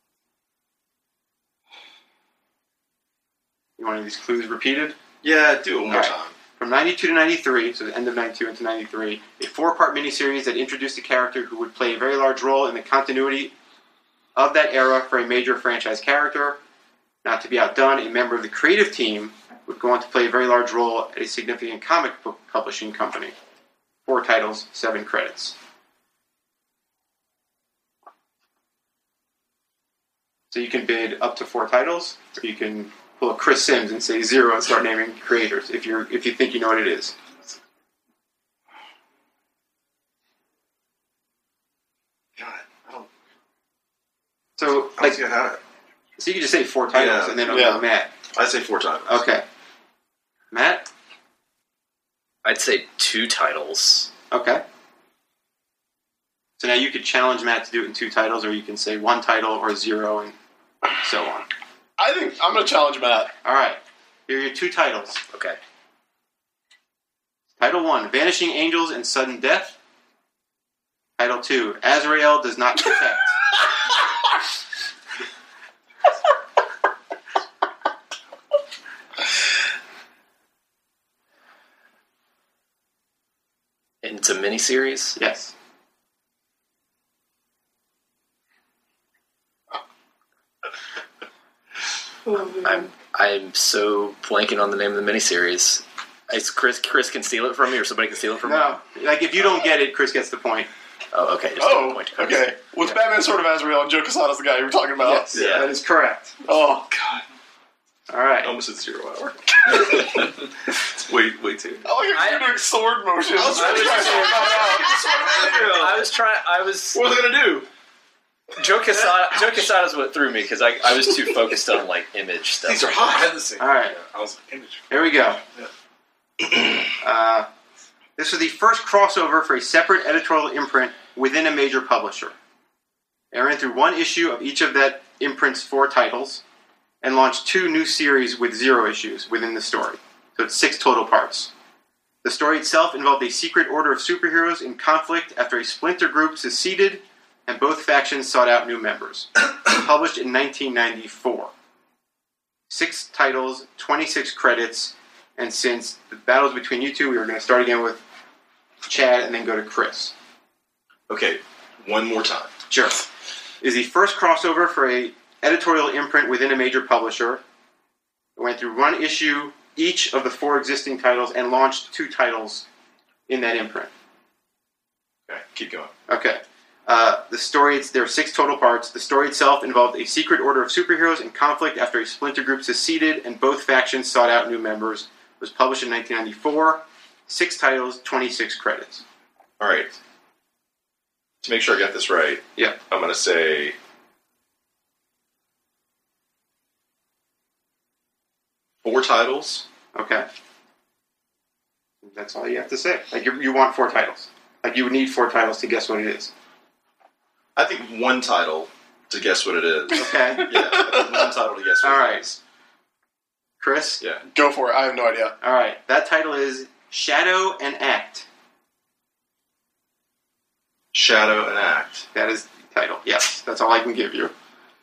You want any of these clues repeated? Yeah, do it one more All right. time. From 92 to 93, so the end of 92 into 93, a 4-part miniseries that introduced a character who would play a very large role in the continuity of that era for a major franchise character. Not to be outdone, a member of the creative team would go on to play a very large role at a significant comic book publishing company. 4 titles, 7 credits. So you can bid up to 4 titles, or you can pull a Chris Sims and say 0 and start naming creators if you think you know what it is. God, I don't. So I don't see how. so you can just say 4 titles Yeah. and then I'll Yeah. go to Matt. I'd say 4 titles. Okay. Matt? I'd say 2 titles. Okay. So now you could challenge Matt to do it in 2 titles, or you can say 1 title or 0 and so on. I think I'm going to challenge Matt. All right. Here are your 2 titles. Okay. Title 1, Vanishing Angels and Sudden Death. Title 2, Azrael Does Not Protect. And it's a miniseries? Yes. I'm so blanking on the name of the miniseries. It's Chris can steal it from me, or somebody can steal it from me. No. Like, if you don't get it, Chris gets the point. Oh, okay. Just Oh, point to Chris. okay. Was Batman Sword of Azrael and Joe Quesada's the guy you were talking about? Yes, that is correct. Oh, God. All right. Almost at 0 hour. It's way too. Oh, you're doing sword motions. I was. What was I gonna do? Joe Quesada's what threw me because I was too focused on like image stuff. These are hot. I had the same. All right. I was image. Here we go. This was the first crossover for a separate editorial imprint within a major publisher. It ran through one issue of each of that imprint's 4 titles and launched 2 new series with 0 issues within the story. So it's 6 total parts. The story itself involved a secret order of superheroes in conflict after a splinter group seceded and both factions sought out new members. Published in 1994. 6 titles, 26 credits, and since the battle's between you two, we were going to start again with Chad and then go to Chris. Okay, one more time. Sure. Is the first crossover for a editorial imprint within a major publisher. It went through one issue each of the 4 existing titles and launched 2 titles in that imprint. Okay, keep going. Okay. The story, there are 6 total parts. The story itself involved a secret order of superheroes in conflict after a splinter group seceded and both factions sought out new members. It was published in 1994. 6 titles, 26 credits. All right. To make sure I got this right, I'm going to say 4 titles. Okay. That's all you have to say. Like, you want 4 titles. Like, you would need 4 titles to guess what it is. I think 1 title to guess what it is. Okay. Yeah, 1 title to guess what it is. Chris? Yeah. Go for it. I have no idea. All right. That title is Shadow and Act. Shadow and Act. That is the title. Yes. That's all I can give you.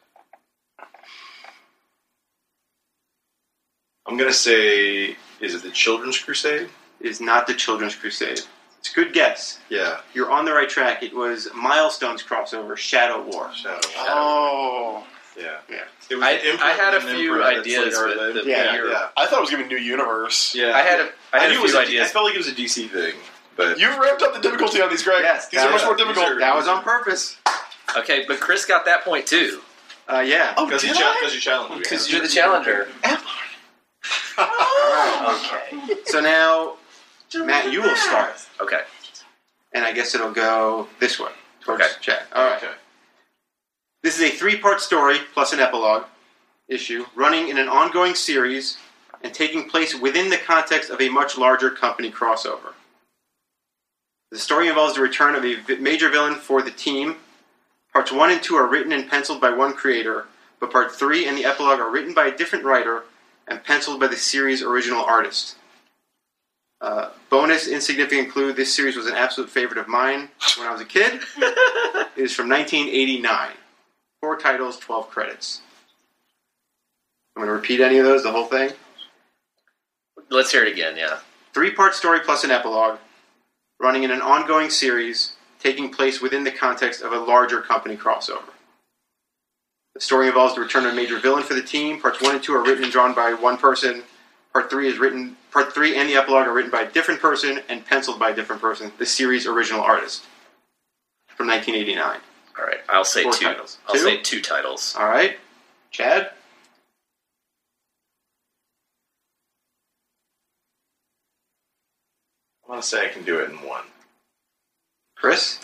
I'm going to say, is it the Children's Crusade? It is not the Children's Crusade. It's a good guess. Yeah. You're on the right track. It was Milestone's crossover, Shadow War. Oh. Yeah. It was I had a few ideas with the yeah. I thought it was going to be New Universe. Yeah. I had a few ideas. I felt like it was a DC thing, but You've ramped up the difficulty on these, Greg. Yes, these are much more difficult. That was on purpose. Okay, but Chris got that point too. Yeah. Oh, because you challenged me. Because you're the challenger. Okay. So now, Matt, you will start. Okay. And I guess it'll go this way, towards Chad. All right. Okay. This is a 3-part story plus an epilogue issue, running in an ongoing series and taking place within the context of a much larger company crossover. The story involves the return of a major villain for the team. Parts 1 and 2 are written and penciled by one creator, but Part 3 and the epilogue are written by a different writer and penciled by the series' original artist. Bonus insignificant clue, this series was an absolute favorite of mine when I was a kid. It is from 1989. 4 titles, 12 credits. I'm going to repeat any of those, the whole thing. Let's hear it again, yeah. 3-part story plus an epilogue, running in an ongoing series, taking place within the context of a larger company crossover. The story involves the return of a major villain for the team. Parts 1 and 2 are written and drawn by one person. Part 3 and the epilogue are written by a different person and penciled by a different person, the series' original artist. From 1989. All right, I'll say 4 2. titles. I'll say 2 titles. All right. Chad? I want to say I can do it in 1. Chris?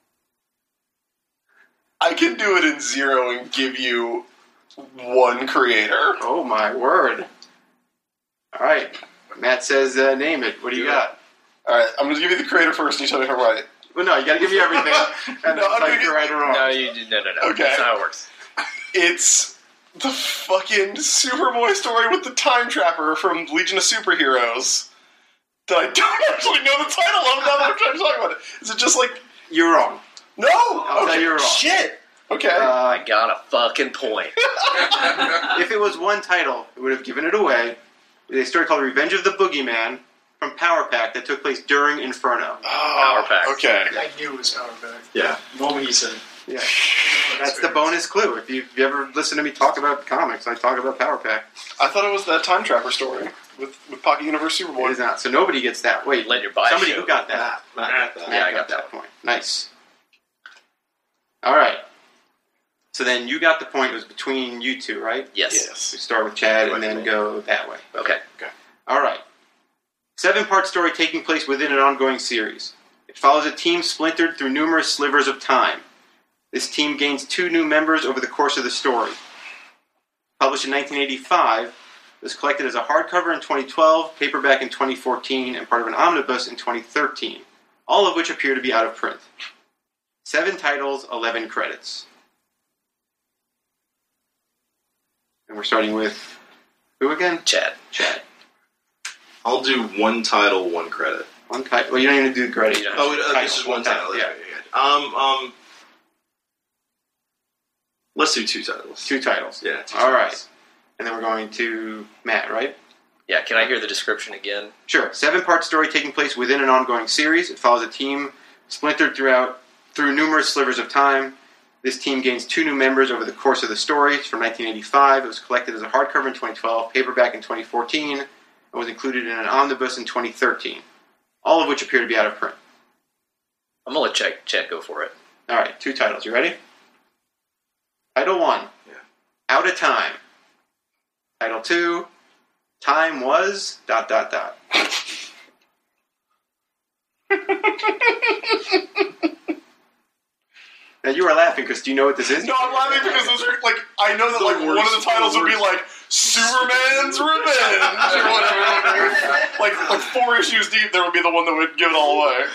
I can do it in 0 and give you 1 creator. Oh, my word. All right. Matt says name it. What do you got? All right, I'm going to give you the creator first, and you tell me if I'm right. Well, no, you got to give me everything. And No, I'm then gonna you're right or wrong. No, no. Okay. That's not how it works. It's the fucking Superboy story with the Time Trapper from Legion of Superheroes that I don't actually know the title of now that I'm trying to talk about it. Is it just like... You're wrong. No! I'll tell you you're wrong. Shit! Okay. I got a fucking point. If it was 1 title, it would have given it away. It is a story called Revenge of the Boogeyman from Power Pack that took place during Inferno. Power Pack. Okay. I knew it was Power Pack. Yeah. The moment he said. Yeah. That's the bonus clue. If you ever listen to me talk about comics, I talk about Power Pack. I thought it was that Time Trapper story with Pocket Universe It Superboy. is not. So nobody gets that. Wait, Let your bias somebody show. who got that. Matt got that. Yeah, I got that point. Nice. All right. So then you got the point. It was between you two, right? Yes. We start with Chad and then go that way. Okay. All right. 7-part story taking place within an ongoing series. It follows a team splintered through numerous slivers of time. This team gains 2 new members over the course of the story. Published in 1985, it was collected as a hardcover in 2012, paperback in 2014, and part of an omnibus in 2013, all of which appear to be out of print. 7 titles, 11 credits. And we're starting with who again? Chad. I'll do 1 title, 1 credit. 1 title. Well, you don't even do the credit. This is 1 title. Yeah. Let's do 2 titles. 2 titles. Yeah. 2 All titles. right. And then we're going to Matt, right? Yeah, can I hear the description again? Sure. 7-part story taking place within an ongoing series. It follows a team splintered through numerous slivers of time. This team gains 2 new members over the course of the story. It's from 1985. It was collected as a hardcover in 2012, paperback in 2014, and was included in an omnibus in 2013, all of which appear to be out of print. I'm going to let Chad go for it. All right, 2 titles. You ready? Title 1, Out of Time. Title 2, Time Was... ... Now you are laughing because do you know what this is? No, I'm laughing because those are like I know that like one of the titles would be like Superman's Revenge or whatever. like 4 issues deep, there would be the one that would give it all away.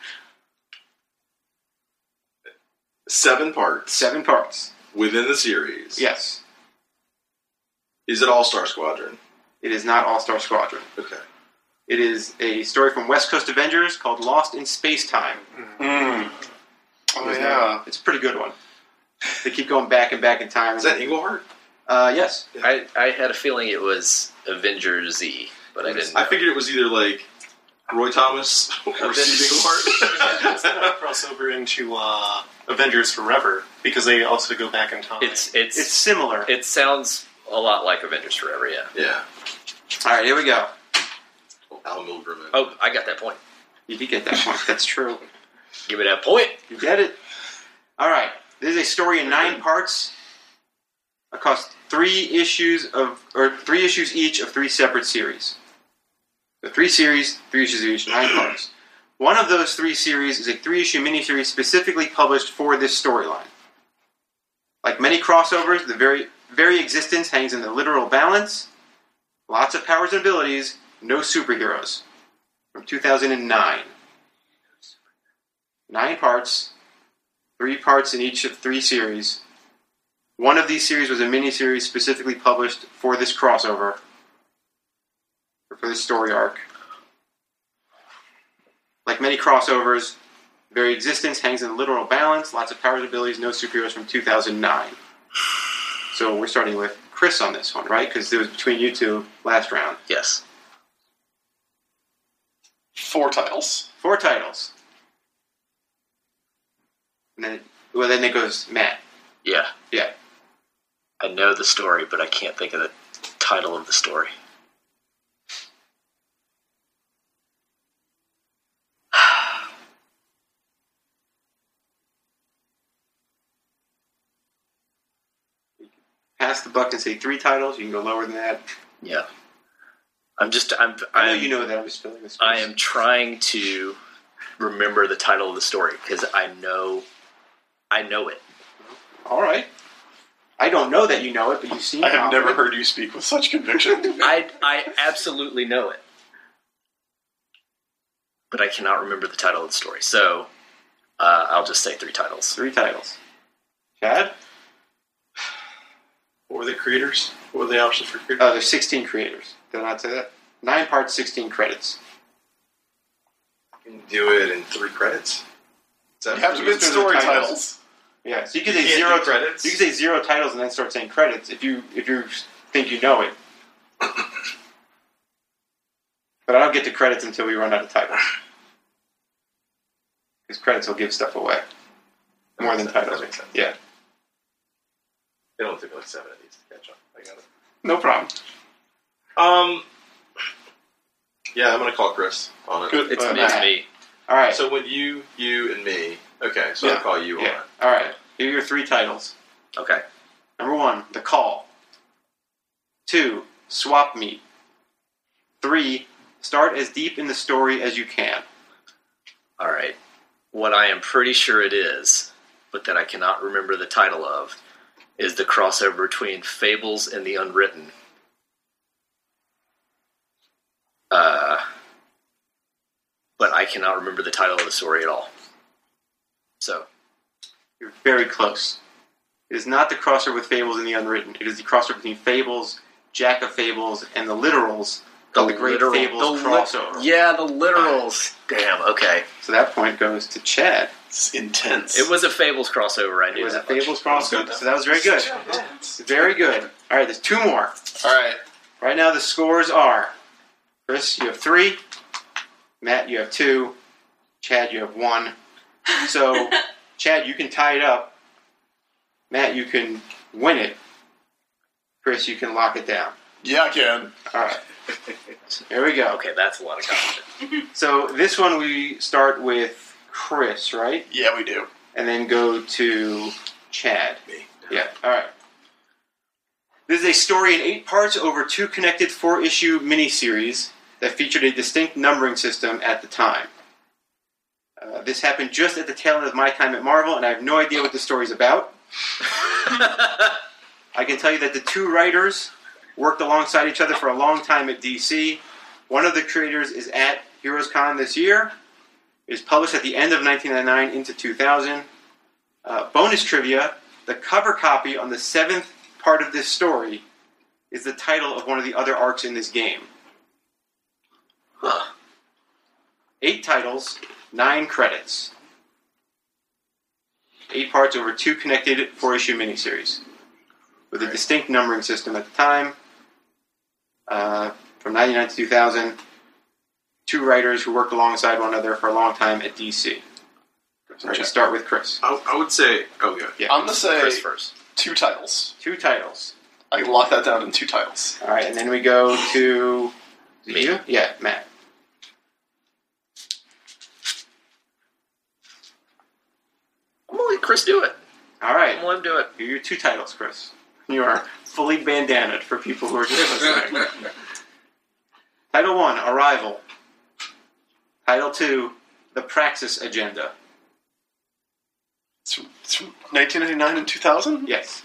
7 parts. 7 parts within the series. Yes. Is it All-Star Squadron? It is not All-Star Squadron. Okay. It is a story from West Coast Avengers called Lost in Space-Time. Oh, yeah. It's a pretty good one. They keep going back and back in time. Is that Englehart? Yes. I had a feeling it was Avengers Z, but I didn't know. I figured it was either like Roy Thomas or Steve Englehart. It's not a crossover into Avengers Forever because they also go back in time. It's similar. It sounds a lot like Avengers Forever, yeah. Yeah. All right, here we go. Al Milgrom. Oh, I got that point. You did get that point. That's true. Give me that point. You get it. All right. This is a story in 9 parts across 3 issues each of 3 separate series. So 3 series, 3 issues each, 9 parts. One of those 3 series is a 3-issue miniseries specifically published for this storyline. Like many crossovers, the very existence hangs in the literal balance. Lots of powers and abilities, no superheroes. From 2009. 9 parts, 3 parts in each of 3 series. One of these series was a miniseries specifically published for this crossover, or for this story arc. Like many crossovers, very existence hangs in literal balance, lots of powers and abilities, no superheroes from 2009. So we're starting with Chris on this one, right? Because it was between you two last round. Yes. 4 titles. 4 titles. And then it goes Matt. Yeah. Yeah. I know the story, but I can't think of the title of the story. Pass the buck and say 3 titles. You can go lower than that. Yeah. I know you know that. I'm just filling this. I am trying to remember the title of the story because I know it. All right. I don't know that you know it, but you seem. I have never heard you speak with such conviction. I absolutely know it, but I cannot remember the title of the story. So I'll just say 3 titles. 3 titles. Chad? What were the creators? What were the options for creators? There's 16 creators. Did I not say that? 9 parts, 16 credits. You can do it in 3 credits. You have to get story titles. Yeah, so you can say 0 credits. You can say 0 titles and then start saying credits if you think you know it. But I don't get to credits until we run out of titles. Because credits will give stuff away. More than titles. Makes sense. Yeah. It only took like 7 of these to catch up. I got it. No problem. Yeah, I'm going to call Chris on it. It's me. All right. So when you, and me. Okay, so I'll call you on it. All right. Here are your 3 titles. Okay. Number 1, The Call. 2, Swap Meet. 3, start as deep in the story as you can. All right. What I am pretty sure it is, but that I cannot remember the title of, is the crossover between Fables and The Unwritten. But I cannot remember the title of the story at all. So. You're very close. It is not the crossover with Fables and The Unwritten. It is the crossover between Fables, Jack of Fables, and the Literals. The Great Fables crossover. Yeah, the Literals. Damn, okay. So that point goes to Chad. It's intense. It was a Fables crossover, I knew. It was a that much. Fables crossover, so that was very good. Very good. All right, there's 2 more. All right. Right now the scores are, Chris, you have 3. Matt, you have 2. Chad, you have 1. So, Chad, you can tie it up. Matt, you can win it. Chris, you can lock it down. Yeah, I can. All right. Here we go. Okay, that's a lot of confidence. So this one we start with Chris, right? Yeah, we do. And then go to Chad. Me. Yeah, all right. This is a story in 8 parts over 2 connected 4-issue miniseries that featured a distinct numbering system at the time. This happened just at the tail end of my time at Marvel, and I have no idea what the story's about. I can tell you that the 2 writers worked alongside each other for a long time at DC. One of the creators is at Heroes Con this year. It was published at the end of 1999 into 2000. Bonus trivia, the cover copy on the 7th part of this story is the title of one of the other arcs in this game. Huh. 8 titles, 9 credits. 8 parts over 2 connected 4-issue miniseries. With a distinct numbering system at the time. From 1999 to 2000. 2 writers who worked alongside one another for a long time at DC. So let's start with Chris. I would say... Oh, yeah. Yeah. I'm going to say Chris first. 2 titles. 2 titles. I can lock that down in 2 titles. All right, and then we go to... Me? You? Yeah, Matt. I'm going to let Chris do it. All right. I'm going to let him do it. Here are your 2 titles, Chris. You are fully bandanaed for people who are just listening. Title 1, Arrival. Title 2, The Praxis Agenda. It's from 1999 and 2000? Yes.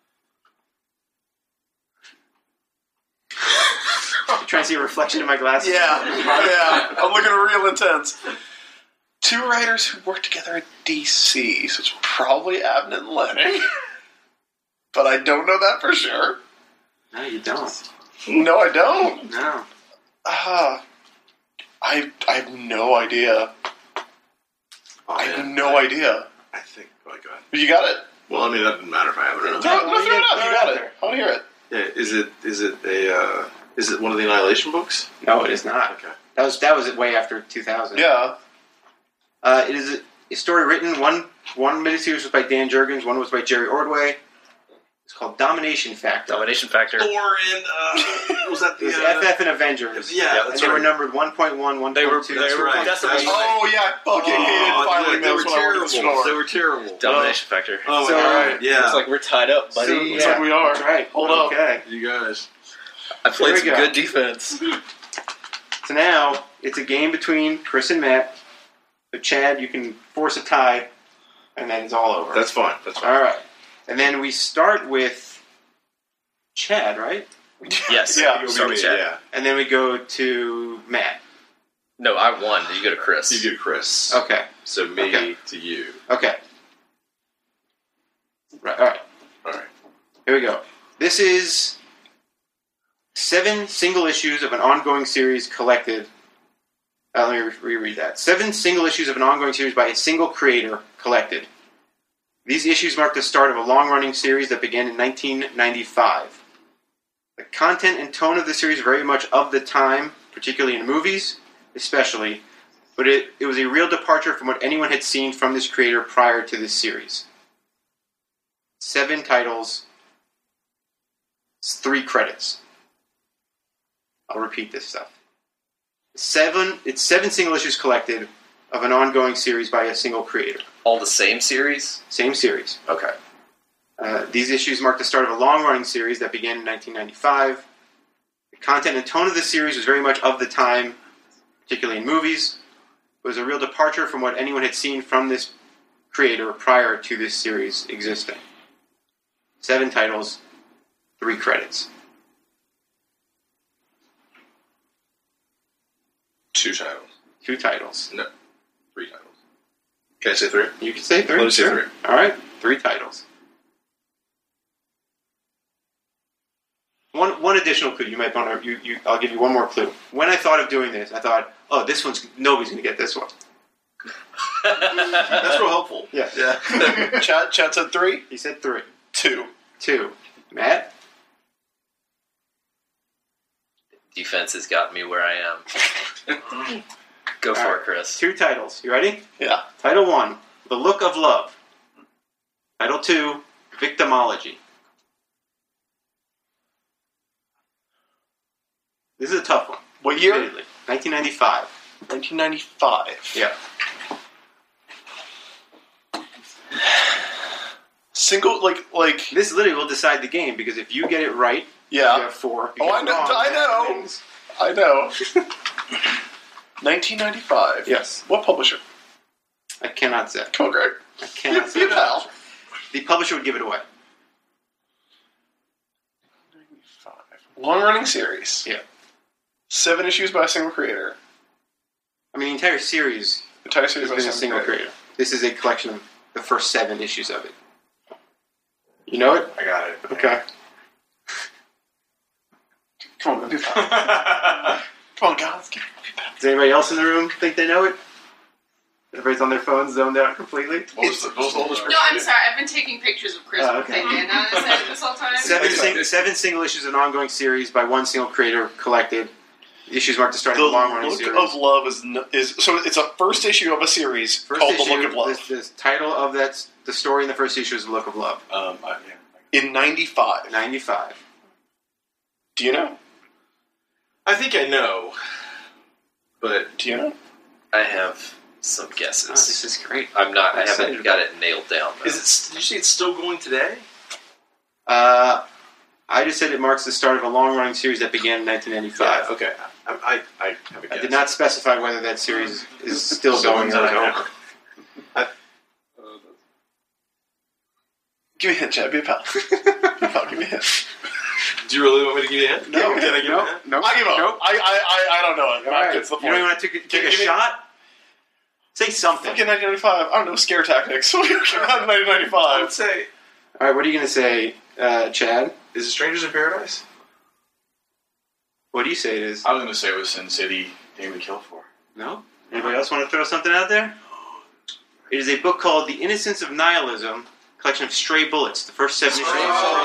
You trying to see a reflection in my glasses? Yeah. I'm looking real intense. 2 writers who worked together at DC, so it's probably Abnett and Lenny. But I don't know that for sure. No, you don't. No, I don't. No. I have no idea. Oh, I have no idea. I think... Oh, my God. You got it? Well, I mean, that doesn't matter if I have it or not. Throw it up. You got it. I want to hear it. Yeah, is it one of the Annihilation books? No, it is not. Okay. That was way after 2000. Yeah. It is a story written. One miniseries was by Dan Jurgens. One was by Jerry Ordway. It's called Domination Factor. Domination Factor. Thor and was that the It was FF and Avengers. Yeah, and they were numbered 1.1, 1.2. They were right. decimals. Oh, yeah, I fucking hated filing they were those when I worked at the terrible. store. They were terrible. Domination Factor. Oh, So- my God. Yeah. It's like we're tied up, buddy. So, Looks like we are. That's right. Hold up. Okay. You guys. I played There we some go. good defense. So now it's a game between Chris and Matt. So Chad, you can force a tie, and then it's all over. That's fine. That's fine. All right. And then we start with Chad, right? Yes. Yeah. Start with Chad. Yeah. And then we go to Matt. No, I won. You go to Chris. You do Chris. Okay. So me Okay. to you. Okay. Right. All right. All right. Here we go. This is 7 single issues of an ongoing series collected. Let me reread that. 7 single issues of an ongoing series by a single creator collected. These issues mark the start of a long-running series that began in 1995. The content and tone of the series are very much of the time, particularly in movies, especially, but it was a real departure from what anyone had seen from this creator prior to this series. 7 titles, 3 credits. I'll repeat this stuff. It's 7 single issues collected of an ongoing series by a single creator. All the same series? Same series. Okay. These issues mark the start of a long-running series that began in 1995. The content and tone of the series was very much of the time, particularly in movies. It was a real departure from what anyone had seen from this creator prior to this series existing. 7 titles, 3 credits. 2 titles. 2 titles. No, 3 titles. Can I say 3? You can say 3. Let me say sure. 3. All right, 3 titles. One additional clue you might want to. I'll give you one more clue. When I thought of doing this, I thought, oh, this one's nobody's going to get this one. That's real helpful. Yeah. Chad said 3. He said 3. 2. Matt. Defense has got me where I am. Go for it, Chris. 2 titles. You ready? Yeah. Title 1, The Look of Love. Title 2, Victimology. This is a tough one. What year? Admittedly. 1995. 1995. Yeah. Single, like this literally will decide the game because if you get it right, yeah, you have 4. If you Oh, get it I know. 1995. Yes. What publisher? I cannot say. Come on, Greg. I cannot say. You know. The publisher would give it away. 95. Long-running series. Yeah. 7 issues by a single creator. I mean, the entire series has been a single creator. This is a collection of the first 7 issues of it. You know it? I got it. Okay. Come on, Come on, guys. Does anybody else in the room think they know it? Everybody's on their phones, zoned out completely. What was the oldest? No, I'm sorry. I've been taking pictures of Chris with a bandana this whole time. 7 single issues of an ongoing series by one single creator collected. The issues mark the start of the long-running series. The Look of Love is so it's a first issue of a series called The Look of Love. The title of that, the story in the first issue is The Look of Love. In 95. 95. Do you know? I think I know, but do you know? I have some guesses. Oh, this is great. I haven't got it nailed down. Though. Is it? Did you say it's still going today? I just said it marks the start of a long-running series that began in 1995. Yeah, okay. I have a guess. I did not specify whether that series is still going or over. Give me a hint, Chad. Be a pal. Give me a hint. Do you really want me to give you a hint? No. Can I give you a hint? No. I give up. Nope. I don't know it. Right. That's the point. You don't even want to take a shot? Say something. Fucking 1995. I don't know. Scare tactics. What are you talking about in 1995? I would say... All right, what are you going to say, Chad? Is it Strangers in Paradise? What do you say it is? I was going to say it was Sin City, Name to Kill For. No? Anybody else want to throw something out there? It is a book called The Innocence of Nihilism, collection of stray bullets. The first 7 issues.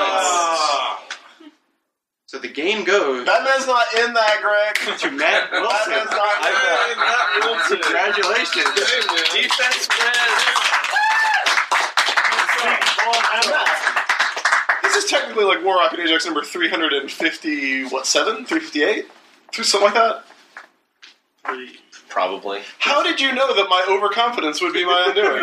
So the game goes... That man's not in that, Greg. To Matt Wilson. That man's not in that. Congratulations. Defense wins. This is technically like War Rocket Ajax number 350, 358? Something like that? Probably. How did you know that my overconfidence would be my undoing?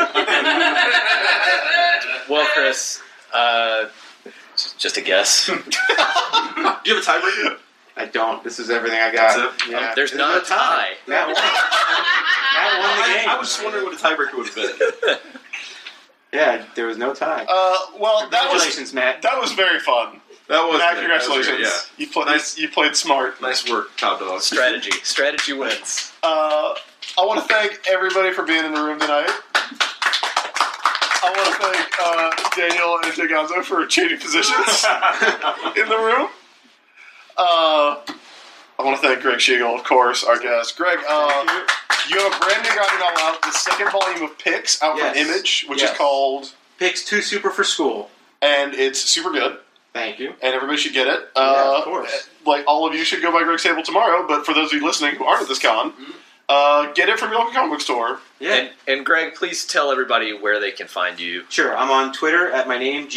Well, Chris, just a guess. Do you have a tiebreaker? I don't. This is everything I got. That's it? Yeah. There's not a tie. Matt won the game. I was just wondering what a tiebreaker would have been. Yeah, there was no tie. Well, Congratulations, Matt. That was very fun. That was Matt, good. congratulations. That was great, yeah. You played smart. Nice work, Top Dog. Strategy wins. I want to thank everybody for being in the room tonight. I want to thank Daniel and Jay Gonzo for changing positions in the room. I want to thank Greg Schiegel, of course, our guest. Greg, you have a brand new graphic novel out, the second volume of Pix, out from Image, which is called... Pix 2 Super for School. And it's super good. Thank you. And everybody should get it. Of course. Like, all of you should go by Greg's table tomorrow, but for those of you listening who aren't at this con, get it from your local comic book store. Yeah. And Greg, please tell everybody where they can find you. Sure. I'm on Twitter at my name,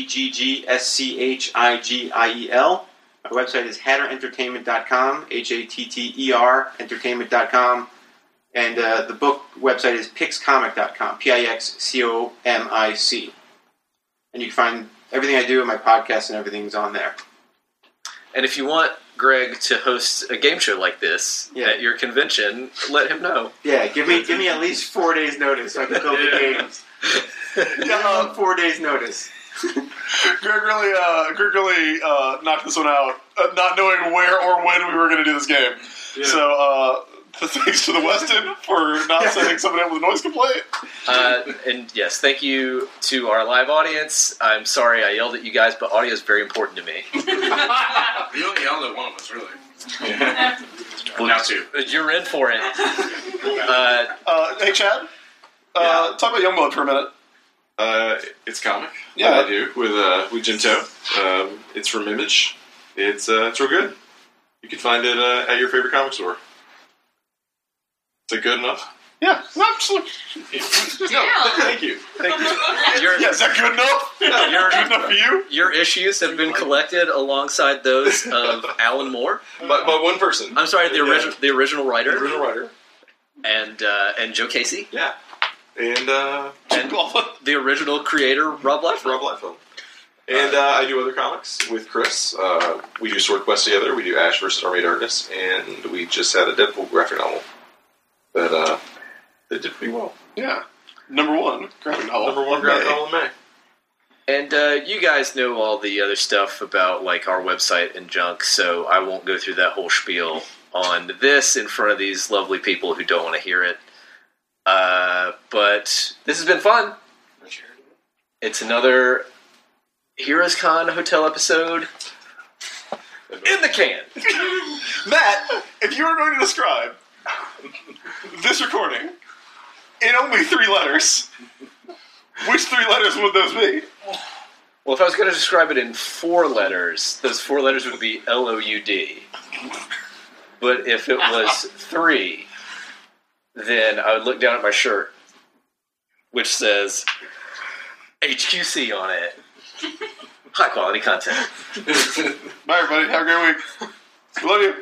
GreggSchigiel. My website is HatterEntertainment.com, HATTER entertainment.com. And the book website is pixcomic.com, Pixcomic. And you can find everything I do in my podcast and everything's on there. And if you want Greg to host a game show like this at your convention, let him know. Yeah, give me at least 4 days notice so I can build the games. 4 days notice. Greg really knocked this one out, not knowing where or when we were going to do this game. Yeah. So, thanks to the Westin for not sending somebody up with a noise complaint. And yes, thank you to our live audience. I'm sorry I yelled at you guys, but audio is very important to me. You only yelled at one of us, really. Yeah. Well, now two. You're in for it. Hey, Chad. Talk about Youngblood for a minute. It's comic. Yeah, I do with Jim Toe. It's from Image. It's real good. You can find it at your favorite comic store. Is it good enough? Yeah, absolutely. No, thank you. Thank you. Is that good enough? Good enough for you? Your issues have been collected alongside those of Alan Moore, but one person. I'm sorry, the original writer. The original writer. And Joe Casey. Yeah. And the original creator, Rob Liefeld. And I do other comics with Chris. We do Sword Quest together. We do Ash vs. Army of Darkness. And we just had a Deadpool graphic novel that did pretty well. Yeah. Number one graphic novel in May. And you guys know all the other stuff about like our website and junk, so I won't go through that whole spiel on this in front of these lovely people who don't want to hear it. But this has been fun. It's another Heroes Con Hotel episode in the can. Matt, if you were going to describe this recording in only 3 letters, which 3 letters would those be? Well, if I was going to describe it in 4 letters, those 4 letters would be LOUD. But if it was 3, then I would look down at my shirt, which says HQC on it. High quality content. Bye, everybody. Have a great week. We love you.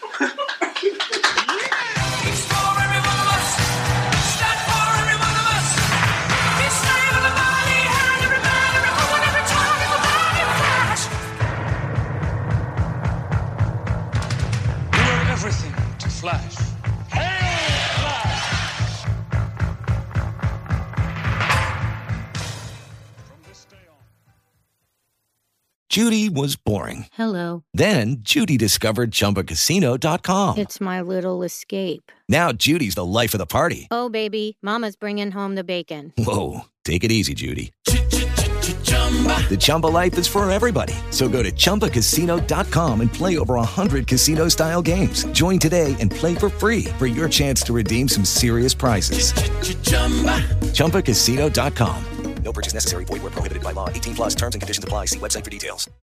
Everything to Flash. Judy was boring. Hello. Then Judy discovered ChumbaCasino.com. It's my little escape. Now Judy's the life of the party. Oh, baby, mama's bringing home the bacon. Whoa, take it easy, Judy. The Chumba life is for everybody. So go to ChumbaCasino.com and play over 100 casino-style games. Join today and play for free for your chance to redeem some serious prizes. ChumbaCasino.com. No purchase necessary. Void where prohibited by law. 18+ terms and conditions apply. See website for details.